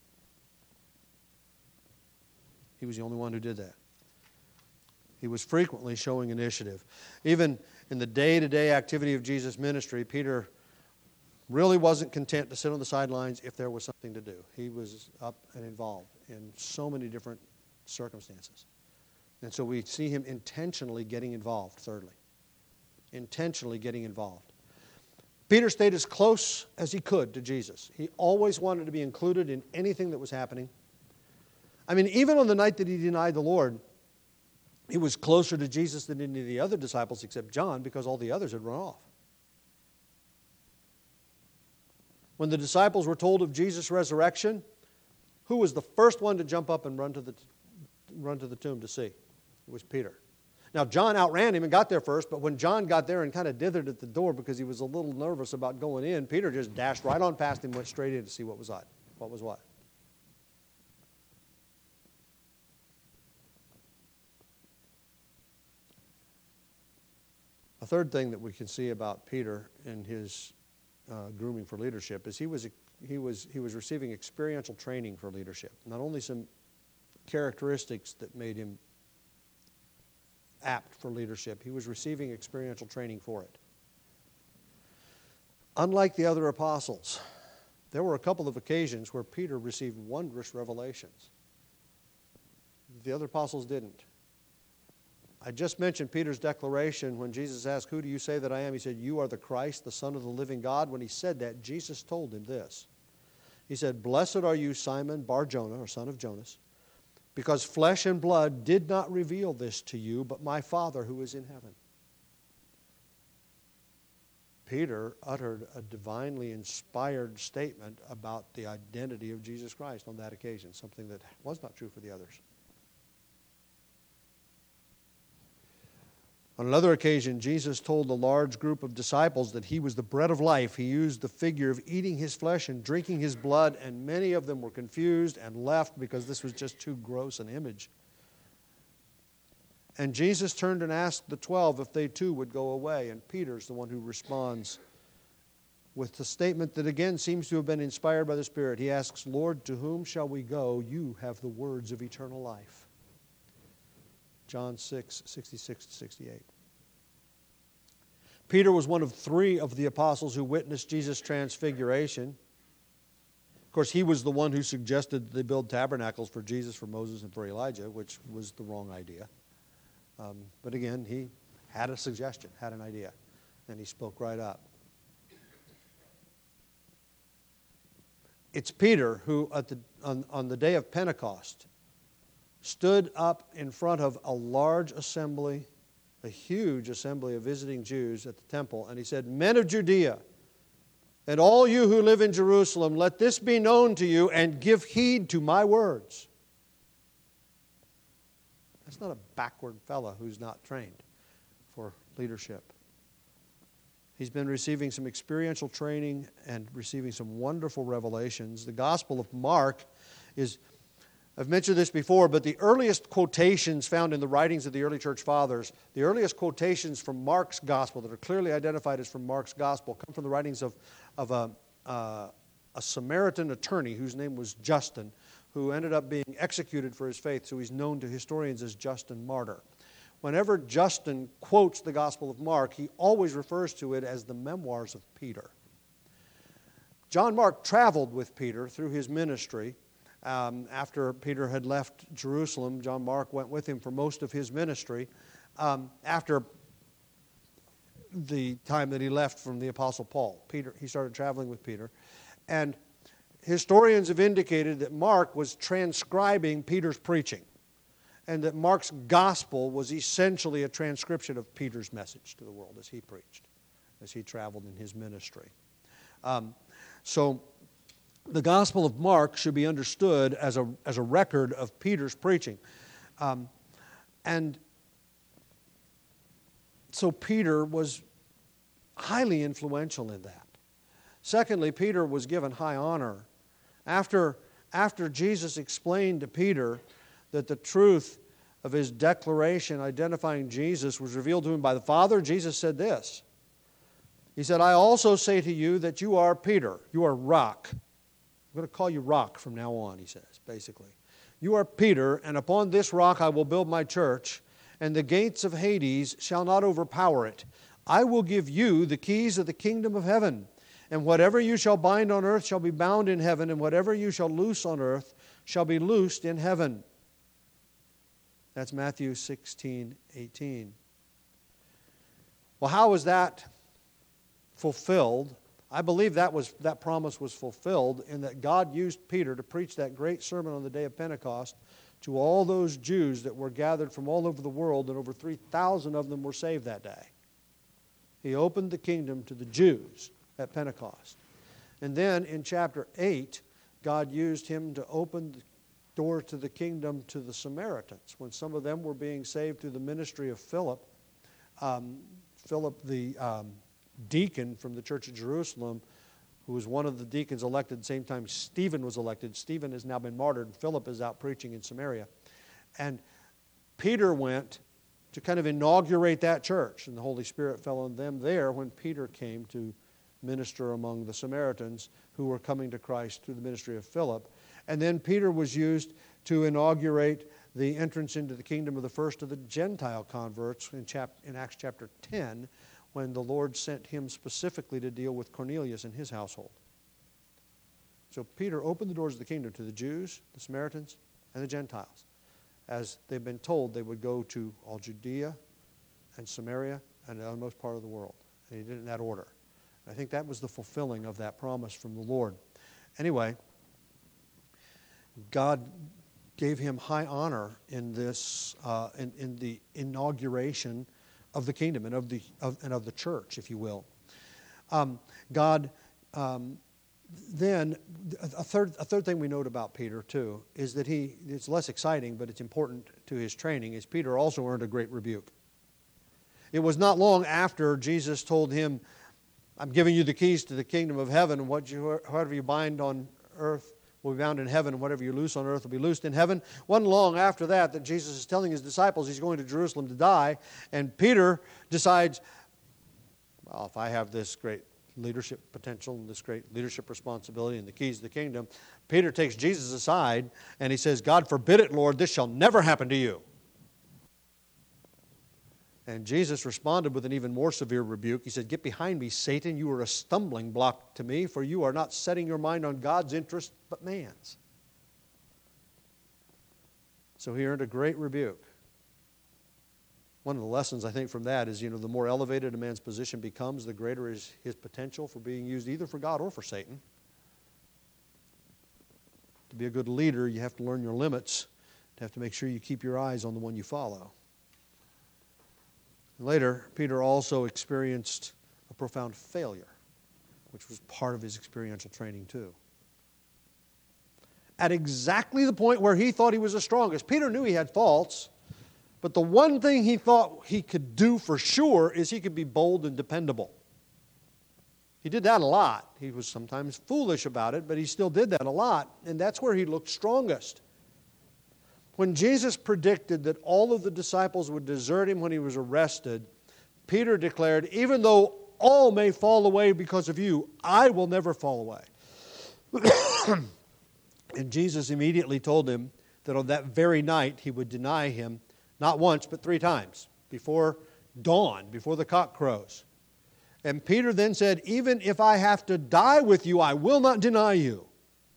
He was the only one who did that. He was frequently showing initiative. Even in the day-to-day activity of Jesus' ministry, Peter really wasn't content to sit on the sidelines if there was something to do. He was up and involved in so many different circumstances. And so we see him intentionally getting involved, thirdly. Intentionally getting involved. Peter stayed as close as he could to Jesus. He always wanted to be included in anything that was happening. I mean, even on the night that he denied the Lord, he was closer to Jesus than any of the other disciples except John because all the others had run off. When the disciples were told of Jesus' resurrection, who was the first one to jump up and run to the, run to the tomb to see? It was Peter. Now, John outran him and got there first, but when John got there and kind of dithered at the door because he was a little nervous about going in, Peter just dashed right on past him and went straight in to see what was what. What was what? A third thing that we can see about Peter in his uh, grooming for leadership is he was he was he was receiving experiential training for leadership. Not only some characteristics that made him apt for leadership, he was receiving experiential training for it. Unlike the other apostles, there were a couple of occasions where Peter received wondrous revelations. The other apostles didn't. I just mentioned Peter's declaration when Jesus asked, "Who do you say that I am?" He said, "You are the Christ, the Son of the living God." When he said that, Jesus told him this. He said, "Blessed are you, Simon Bar-Jonah," or son of Jonas, "because flesh and blood did not reveal this to you, but my Father who is in heaven." Peter uttered a divinely inspired statement about the identity of Jesus Christ on that occasion, something that was not true for the others. On another occasion, Jesus told a large group of disciples that he was the bread of life. He used the figure of eating his flesh and drinking his blood, and many of them were confused and left because this was just too gross an image. And Jesus turned and asked the twelve if they too would go away, and Peter's the one who responds with the statement that again seems to have been inspired by the Spirit. He asks, "Lord, to whom shall we go? You have the words of eternal life." John six, sixty-six to sixty-eight. Peter was one of three of the apostles who witnessed Jesus' transfiguration. Of course, he was the one who suggested they build tabernacles for Jesus, for Moses, and for Elijah, which was the wrong idea. Um, but again, he had a suggestion, had an idea, and he spoke right up. It's Peter who, at the, on, on the day of Pentecost, stood up in front of a large assembly, a huge assembly of visiting Jews at the temple, and he said, "Men of Judea, and all you who live in Jerusalem, let this be known to you, and give heed to my words." That's not a backward fellow who's not trained for leadership. He's been receiving some experiential training and receiving some wonderful revelations. The Gospel of Mark is I've mentioned this before, but the earliest quotations found in the writings of the early church fathers, the earliest quotations from Mark's gospel that are clearly identified as from Mark's gospel, come from the writings of, of a, uh, a Samaritan attorney whose name was Justin, who ended up being executed for his faith, so he's known to historians as Justin Martyr. Whenever Justin quotes the Gospel of Mark, he always refers to it as the memoirs of Peter. John Mark traveled with Peter through his ministry. Um, after Peter had left Jerusalem, John Mark went with him for most of his ministry. Um, after the time that he left from the Apostle Paul, Peter, he started traveling with Peter. And historians have indicated that Mark was transcribing Peter's preaching, and that Mark's gospel was essentially a transcription of Peter's message to the world as he preached, as he traveled in his ministry. Um, so the Gospel of Mark should be understood as a, as a record of Peter's preaching. Um, and so Peter was highly influential in that. Secondly, Peter was given high honor. After, after Jesus explained to Peter that the truth of his declaration identifying Jesus was revealed to him by the Father, Jesus said this. He said, I also say to you that you are Peter, you are rock. I'm going to call you rock from now on, he says, basically. You are Peter, and upon this rock I will build my church, and the gates of Hades shall not overpower it. I will give you the keys of the kingdom of heaven, and whatever you shall bind on earth shall be bound in heaven, and whatever you shall loose on earth shall be loosed in heaven. That's Matthew sixteen eighteen. Well, how was that fulfilled? I believe that was that promise was fulfilled in that God used Peter to preach that great sermon on the day of Pentecost to all those Jews that were gathered from all over the world, and over three thousand of them were saved that day. He opened the kingdom to the Jews at Pentecost. And then in chapter eight, God used him to open the door to the kingdom to the Samaritans. When some of them were being saved through the ministry of Philip, um, Philip the um, deacon from the Church of Jerusalem, who was one of the deacons elected at the same time Stephen was elected. Stephen has now been martyred, and Philip is out preaching in Samaria. And Peter went to kind of inaugurate that church, and the Holy Spirit fell on them there when Peter came to minister among the Samaritans who were coming to Christ through the ministry of Philip. And then Peter was used to inaugurate the entrance into the kingdom of the first of the Gentile converts in, chap- in Acts chapter ten, when the Lord sent him specifically to deal with Cornelius and his household. So Peter opened the doors of the kingdom to the Jews, the Samaritans, and the Gentiles. As they've been told, they would go to all Judea and Samaria and the uttermost part of the world. And he did it in that order. I think that was the fulfilling of that promise from the Lord. Anyway, God gave him high honor in this, uh, in, in the inauguration of the kingdom and of the of, and of the church, if you will. Um, God, um, then a third a third thing we note about Peter too is that he it's less exciting, but it's important to his training. Is Peter also earned a great rebuke. It was not long after Jesus told him, "I'm giving you the keys to the kingdom of heaven, and what you whatever you bind on earth will be bound in heaven, and whatever you loose on earth will be loosed in heaven." Wasn't long after that that Jesus is telling his disciples he's going to Jerusalem to die, and Peter decides, well, if I have this great leadership potential and this great leadership responsibility and the keys to the kingdom, Peter takes Jesus aside and he says, "God forbid it, Lord, this shall never happen to you." And Jesus responded with an even more severe rebuke. He said, "Get behind me, Satan. You are a stumbling block to me, for you are not setting your mind on God's interest, but man's." So he earned a great rebuke. One of the lessons, I think, from that is, you know, the more elevated a man's position becomes, the greater is his potential for being used either for God or for Satan. To be a good leader, you have to learn your limits. You have to make sure you keep your eyes on the one you follow. Later, Peter also experienced a profound failure, which was part of his experiential training too. At exactly the point where he thought he was the strongest, Peter knew he had faults, but the one thing he thought he could do for sure is he could be bold and dependable. He did that a lot. He was sometimes foolish about it, but he still did that a lot, and that's where he looked strongest. When Jesus predicted that all of the disciples would desert him when he was arrested, Peter declared, even though all may fall away because of you, I will never fall away. And Jesus immediately told him that on that very night he would deny him, not once, but three times, before dawn, before the cock crows. And Peter then said, even if I have to die with you, I will not deny you.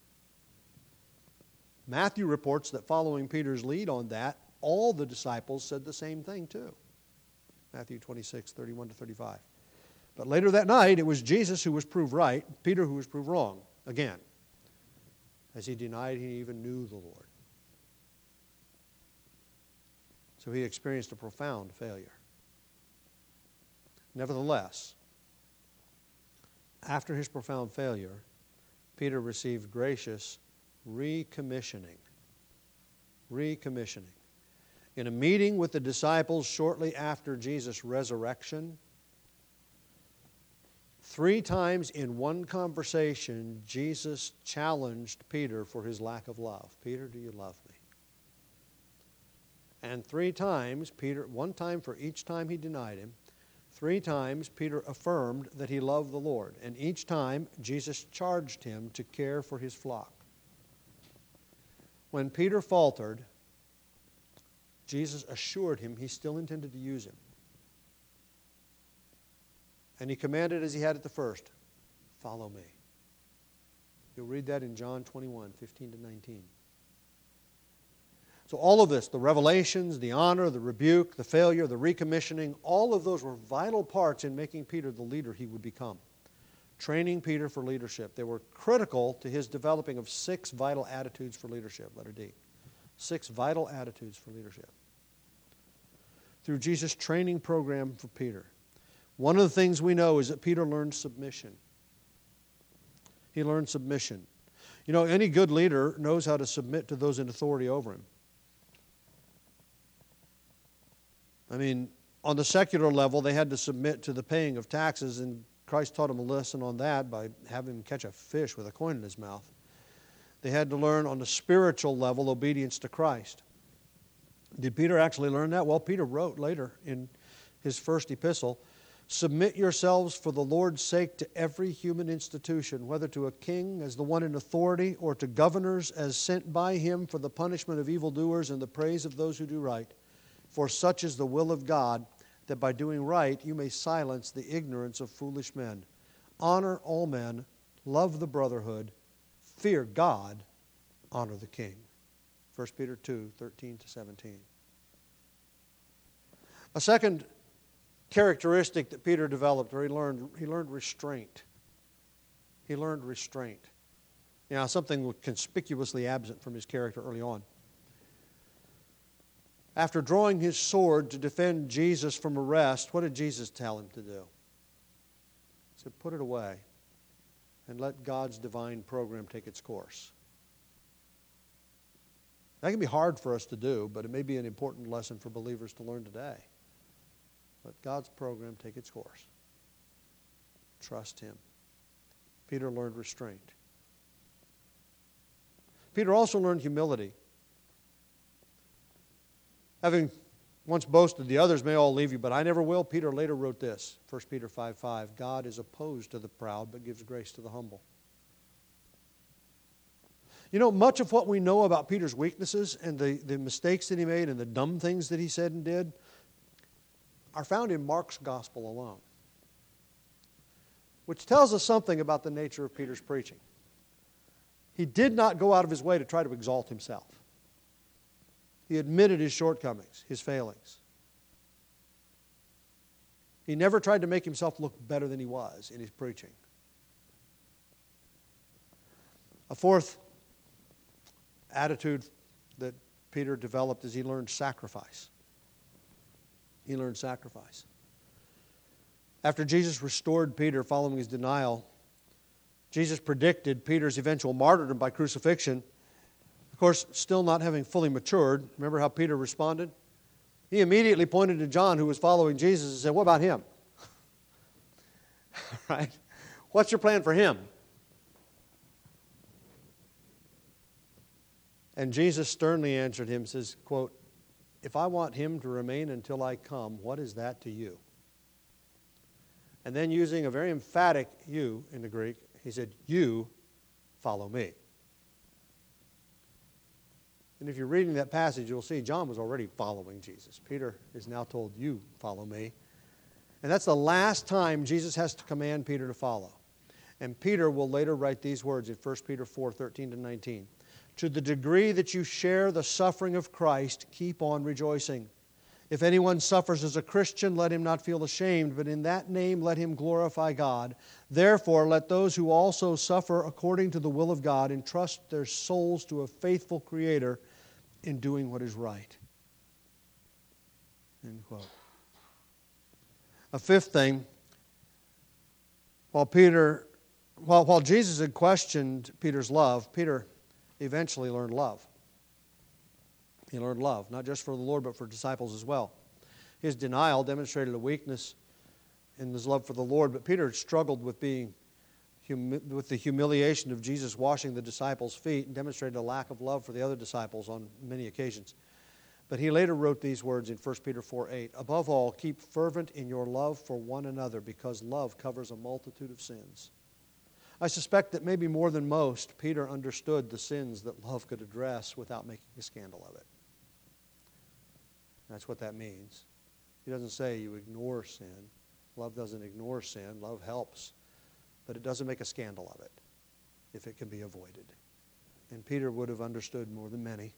Matthew reports that following Peter's lead on that, all the disciples said the same thing too. Matthew twenty-six, thirty-one to thirty-five. But later that night, it was Jesus who was proved right, Peter who was proved wrong, again, as he denied he even knew the Lord. So he experienced a profound failure. Nevertheless, after his profound failure, Peter received gracious recommissioning. Recommissioning. In a meeting with the disciples shortly after Jesus' resurrection, three times in one conversation, Jesus challenged Peter for his lack of love. Peter, do you love me? And three times, Peter, one time for each time he denied him, three times Peter affirmed that he loved the Lord. And each time, Jesus charged him to care for his flock. When Peter faltered, Jesus assured him he still intended to use him. And he commanded as he had at the first, follow me. You'll read that in John twenty-one, fifteen to nineteen. So all of this, the revelations, the honor, the rebuke, the failure, the recommissioning, all of those were vital parts in making Peter the leader he would become. Training Peter for leadership. They were critical to his developing of six vital attitudes for leadership, letter D. Six vital attitudes for leadership. Through Jesus' training program for Peter. One of the things we know is that Peter learned submission. He learned submission. You know, any good leader knows how to submit to those in authority over him. I mean, on the secular level, they had to submit to the paying of taxes, and Christ taught them a lesson on that by having him catch a fish with a coin in his mouth. They had to learn on the spiritual level obedience to Christ. Did Peter actually learn that? Well, Peter wrote later in his first epistle, submit yourselves for the Lord's sake to every human institution, whether to a king as the one in authority or to governors as sent by him for the punishment of evildoers and the praise of those who do right. For such is the will of God, that by doing right you may silence the ignorance of foolish men. Honor all men, love the brotherhood, fear God, honor the king. First Peter two, thirteen to seventeen. A second characteristic that Peter developed, or he learned, he learned restraint. He learned restraint. Now, something conspicuously absent from his character early on. After drawing his sword to defend Jesus from arrest, what did Jesus tell him to do? He said, put it away and let God's divine program take its course. That can be hard for us to do, but it may be an important lesson for believers to learn today. Let God's program take its course. Trust him. Peter learned restraint. Peter also learned humility. Having once boasted, the others may all leave you, but I never will, Peter later wrote this, First Peter five five, God is opposed to the proud, but gives grace to the humble. You know, much of what we know about Peter's weaknesses and the, the mistakes that he made and the dumb things that he said and did are found in Mark's gospel alone, which tells us something about the nature of Peter's preaching. He did not go out of his way to try to exalt himself. He admitted his shortcomings, his failings. He never tried to make himself look better than he was in his preaching. A fourth attitude that Peter developed is he learned sacrifice. He learned sacrifice. After Jesus restored Peter following his denial, Jesus predicted Peter's eventual martyrdom by crucifixion. Of course, still not having fully matured, remember how Peter responded? He immediately pointed to John, who was following Jesus, and said, what about him? Right? What's your plan for him? And Jesus sternly answered him, says, quote, if I want him to remain until I come, what is that to you? And then using a very emphatic you in the Greek, he said, you follow me. And if you're reading that passage, you'll see John was already following Jesus. Peter is now told, you follow me. And that's the last time Jesus has to command Peter to follow. And Peter will later write these words in First Peter four, thirteen to nineteen. To the degree that you share the suffering of Christ, keep on rejoicing. If anyone suffers as a Christian, let him not feel ashamed, but in that name let him glorify God. Therefore, let those who also suffer according to the will of God entrust their souls to a faithful Creator in doing what is right. End quote. A fifth thing, while Peter, while, while Jesus had questioned Peter's love, Peter eventually learned love. He learned love, not just for the Lord, but for disciples as well. His denial demonstrated a weakness in his love for the Lord, but Peter struggled with being humi- with the humiliation of Jesus washing the disciples' feet and demonstrated a lack of love for the other disciples on many occasions. But he later wrote these words in First Peter four eight, above all, keep fervent in your love for one another, because love covers a multitude of sins. I suspect that maybe more than most, Peter understood the sins that love could address without making a scandal of it. That's what that means. He doesn't say you ignore sin. Love doesn't ignore sin. Love helps. But it doesn't make a scandal of it if it can be avoided. And Peter would have understood more than many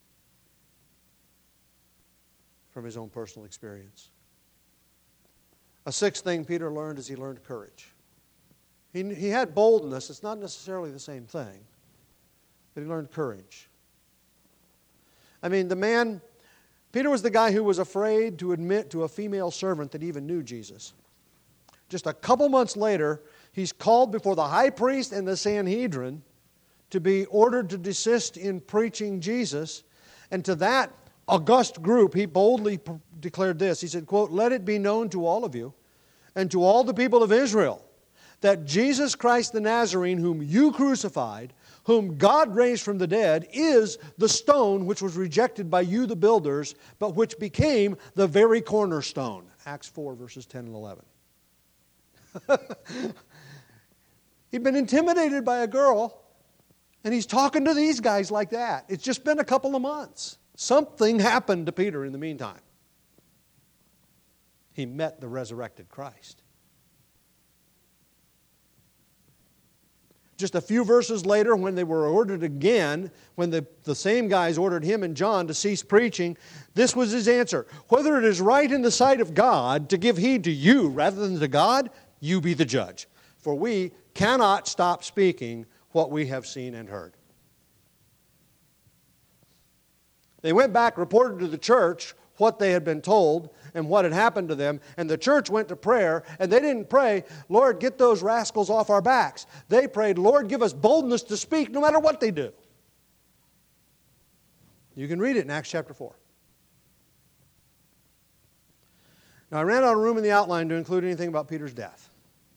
from his own personal experience. A sixth thing Peter learned is he learned courage. He, he had boldness. It's not necessarily the same thing. But he learned courage. I mean, the man, Peter was the guy who was afraid to admit to a female servant that even knew Jesus. Just a couple months later, he's called before the high priest and the Sanhedrin to be ordered to desist in preaching Jesus. And to that august group, he boldly declared this. He said, quote, let it be known to all of you and to all the people of Israel that Jesus Christ the Nazarene, whom you crucified, whom God raised from the dead, is the stone which was rejected by you, the builders, but which became the very cornerstone. Acts four, verses ten and eleven. He'd been intimidated by a girl, and he's talking to these guys like that. It's just been a couple of months. Something happened to Peter in the meantime. He met the resurrected Christ. Just a few verses later, when they were ordered again, when the, the same guys ordered him and John to cease preaching, this was his answer. Whether it is right in the sight of God to give heed to you rather than to God, you be the judge. For we cannot stop speaking what we have seen and heard. They went back, reported to the church what they had been told and what had happened to them, and the church went to prayer, and they didn't pray, Lord, get those rascals off our backs. They prayed, Lord, give us boldness to speak no matter what they do. You can read it in Acts chapter four. Now, I ran out of room in the outline to include anything about Peter's death.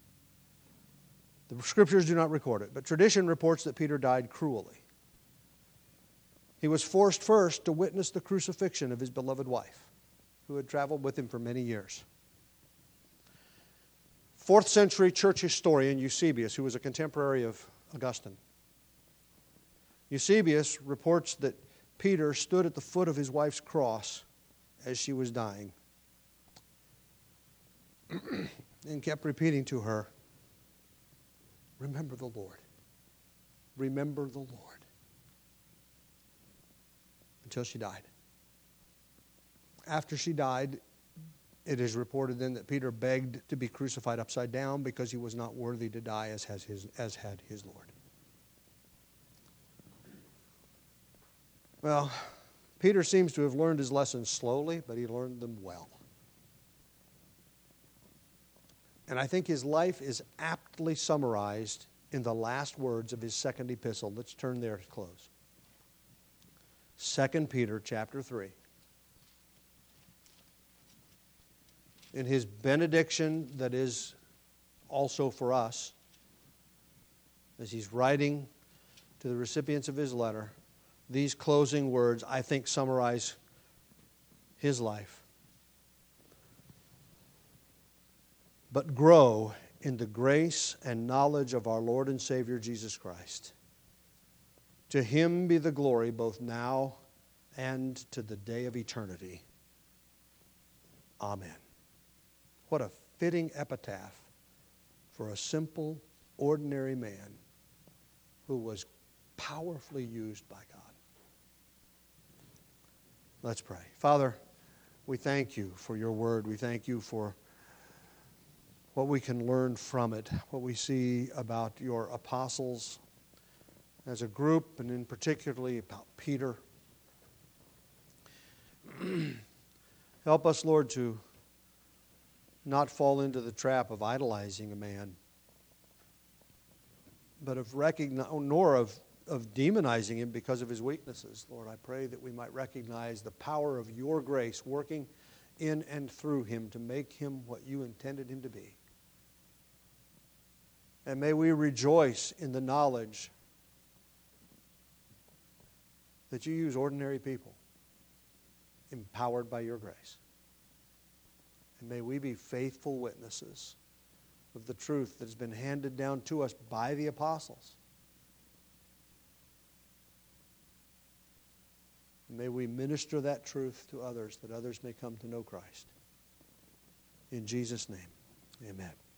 The scriptures do not record it, but tradition reports that Peter died cruelly. He was forced first to witness the crucifixion of his beloved wife, who had traveled with him for many years. Fourth century church historian Eusebius, who was a contemporary of Augustine, Eusebius reports that Peter stood at the foot of his wife's cross as she was dying and kept repeating to her, remember the Lord. Remember the Lord. Until she died. After she died, it is reported then that Peter begged to be crucified upside down because he was not worthy to die as, has his, as had his Lord. Well, Peter seems to have learned his lessons slowly, but he learned them well. And I think his life is aptly summarized in the last words of his second epistle. Let's turn there to close. Second Peter chapter three. In his benediction that is also for us, as he's writing to the recipients of his letter, these closing words, I think, summarize his life. But grow in the grace and knowledge of our Lord and Savior Jesus Christ. To him be the glory both now and to the day of eternity. Amen. What a fitting epitaph for a simple, ordinary man who was powerfully used by God. Let's pray. Father, we thank you for your word. We thank you for what we can learn from it, what we see about your apostles as a group, and in particularly about Peter. Help us, Lord, to not fall into the trap of idolizing a man, but of recognize, nor of, of demonizing him because of his weaknesses. Lord, I pray that we might recognize the power of your grace working in and through him to make him what you intended him to be. And may we rejoice in the knowledge that you use ordinary people empowered by your grace. And may we be faithful witnesses of the truth that has been handed down to us by the apostles. And may we minister that truth to others, that others may come to know Christ. In Jesus' name, amen.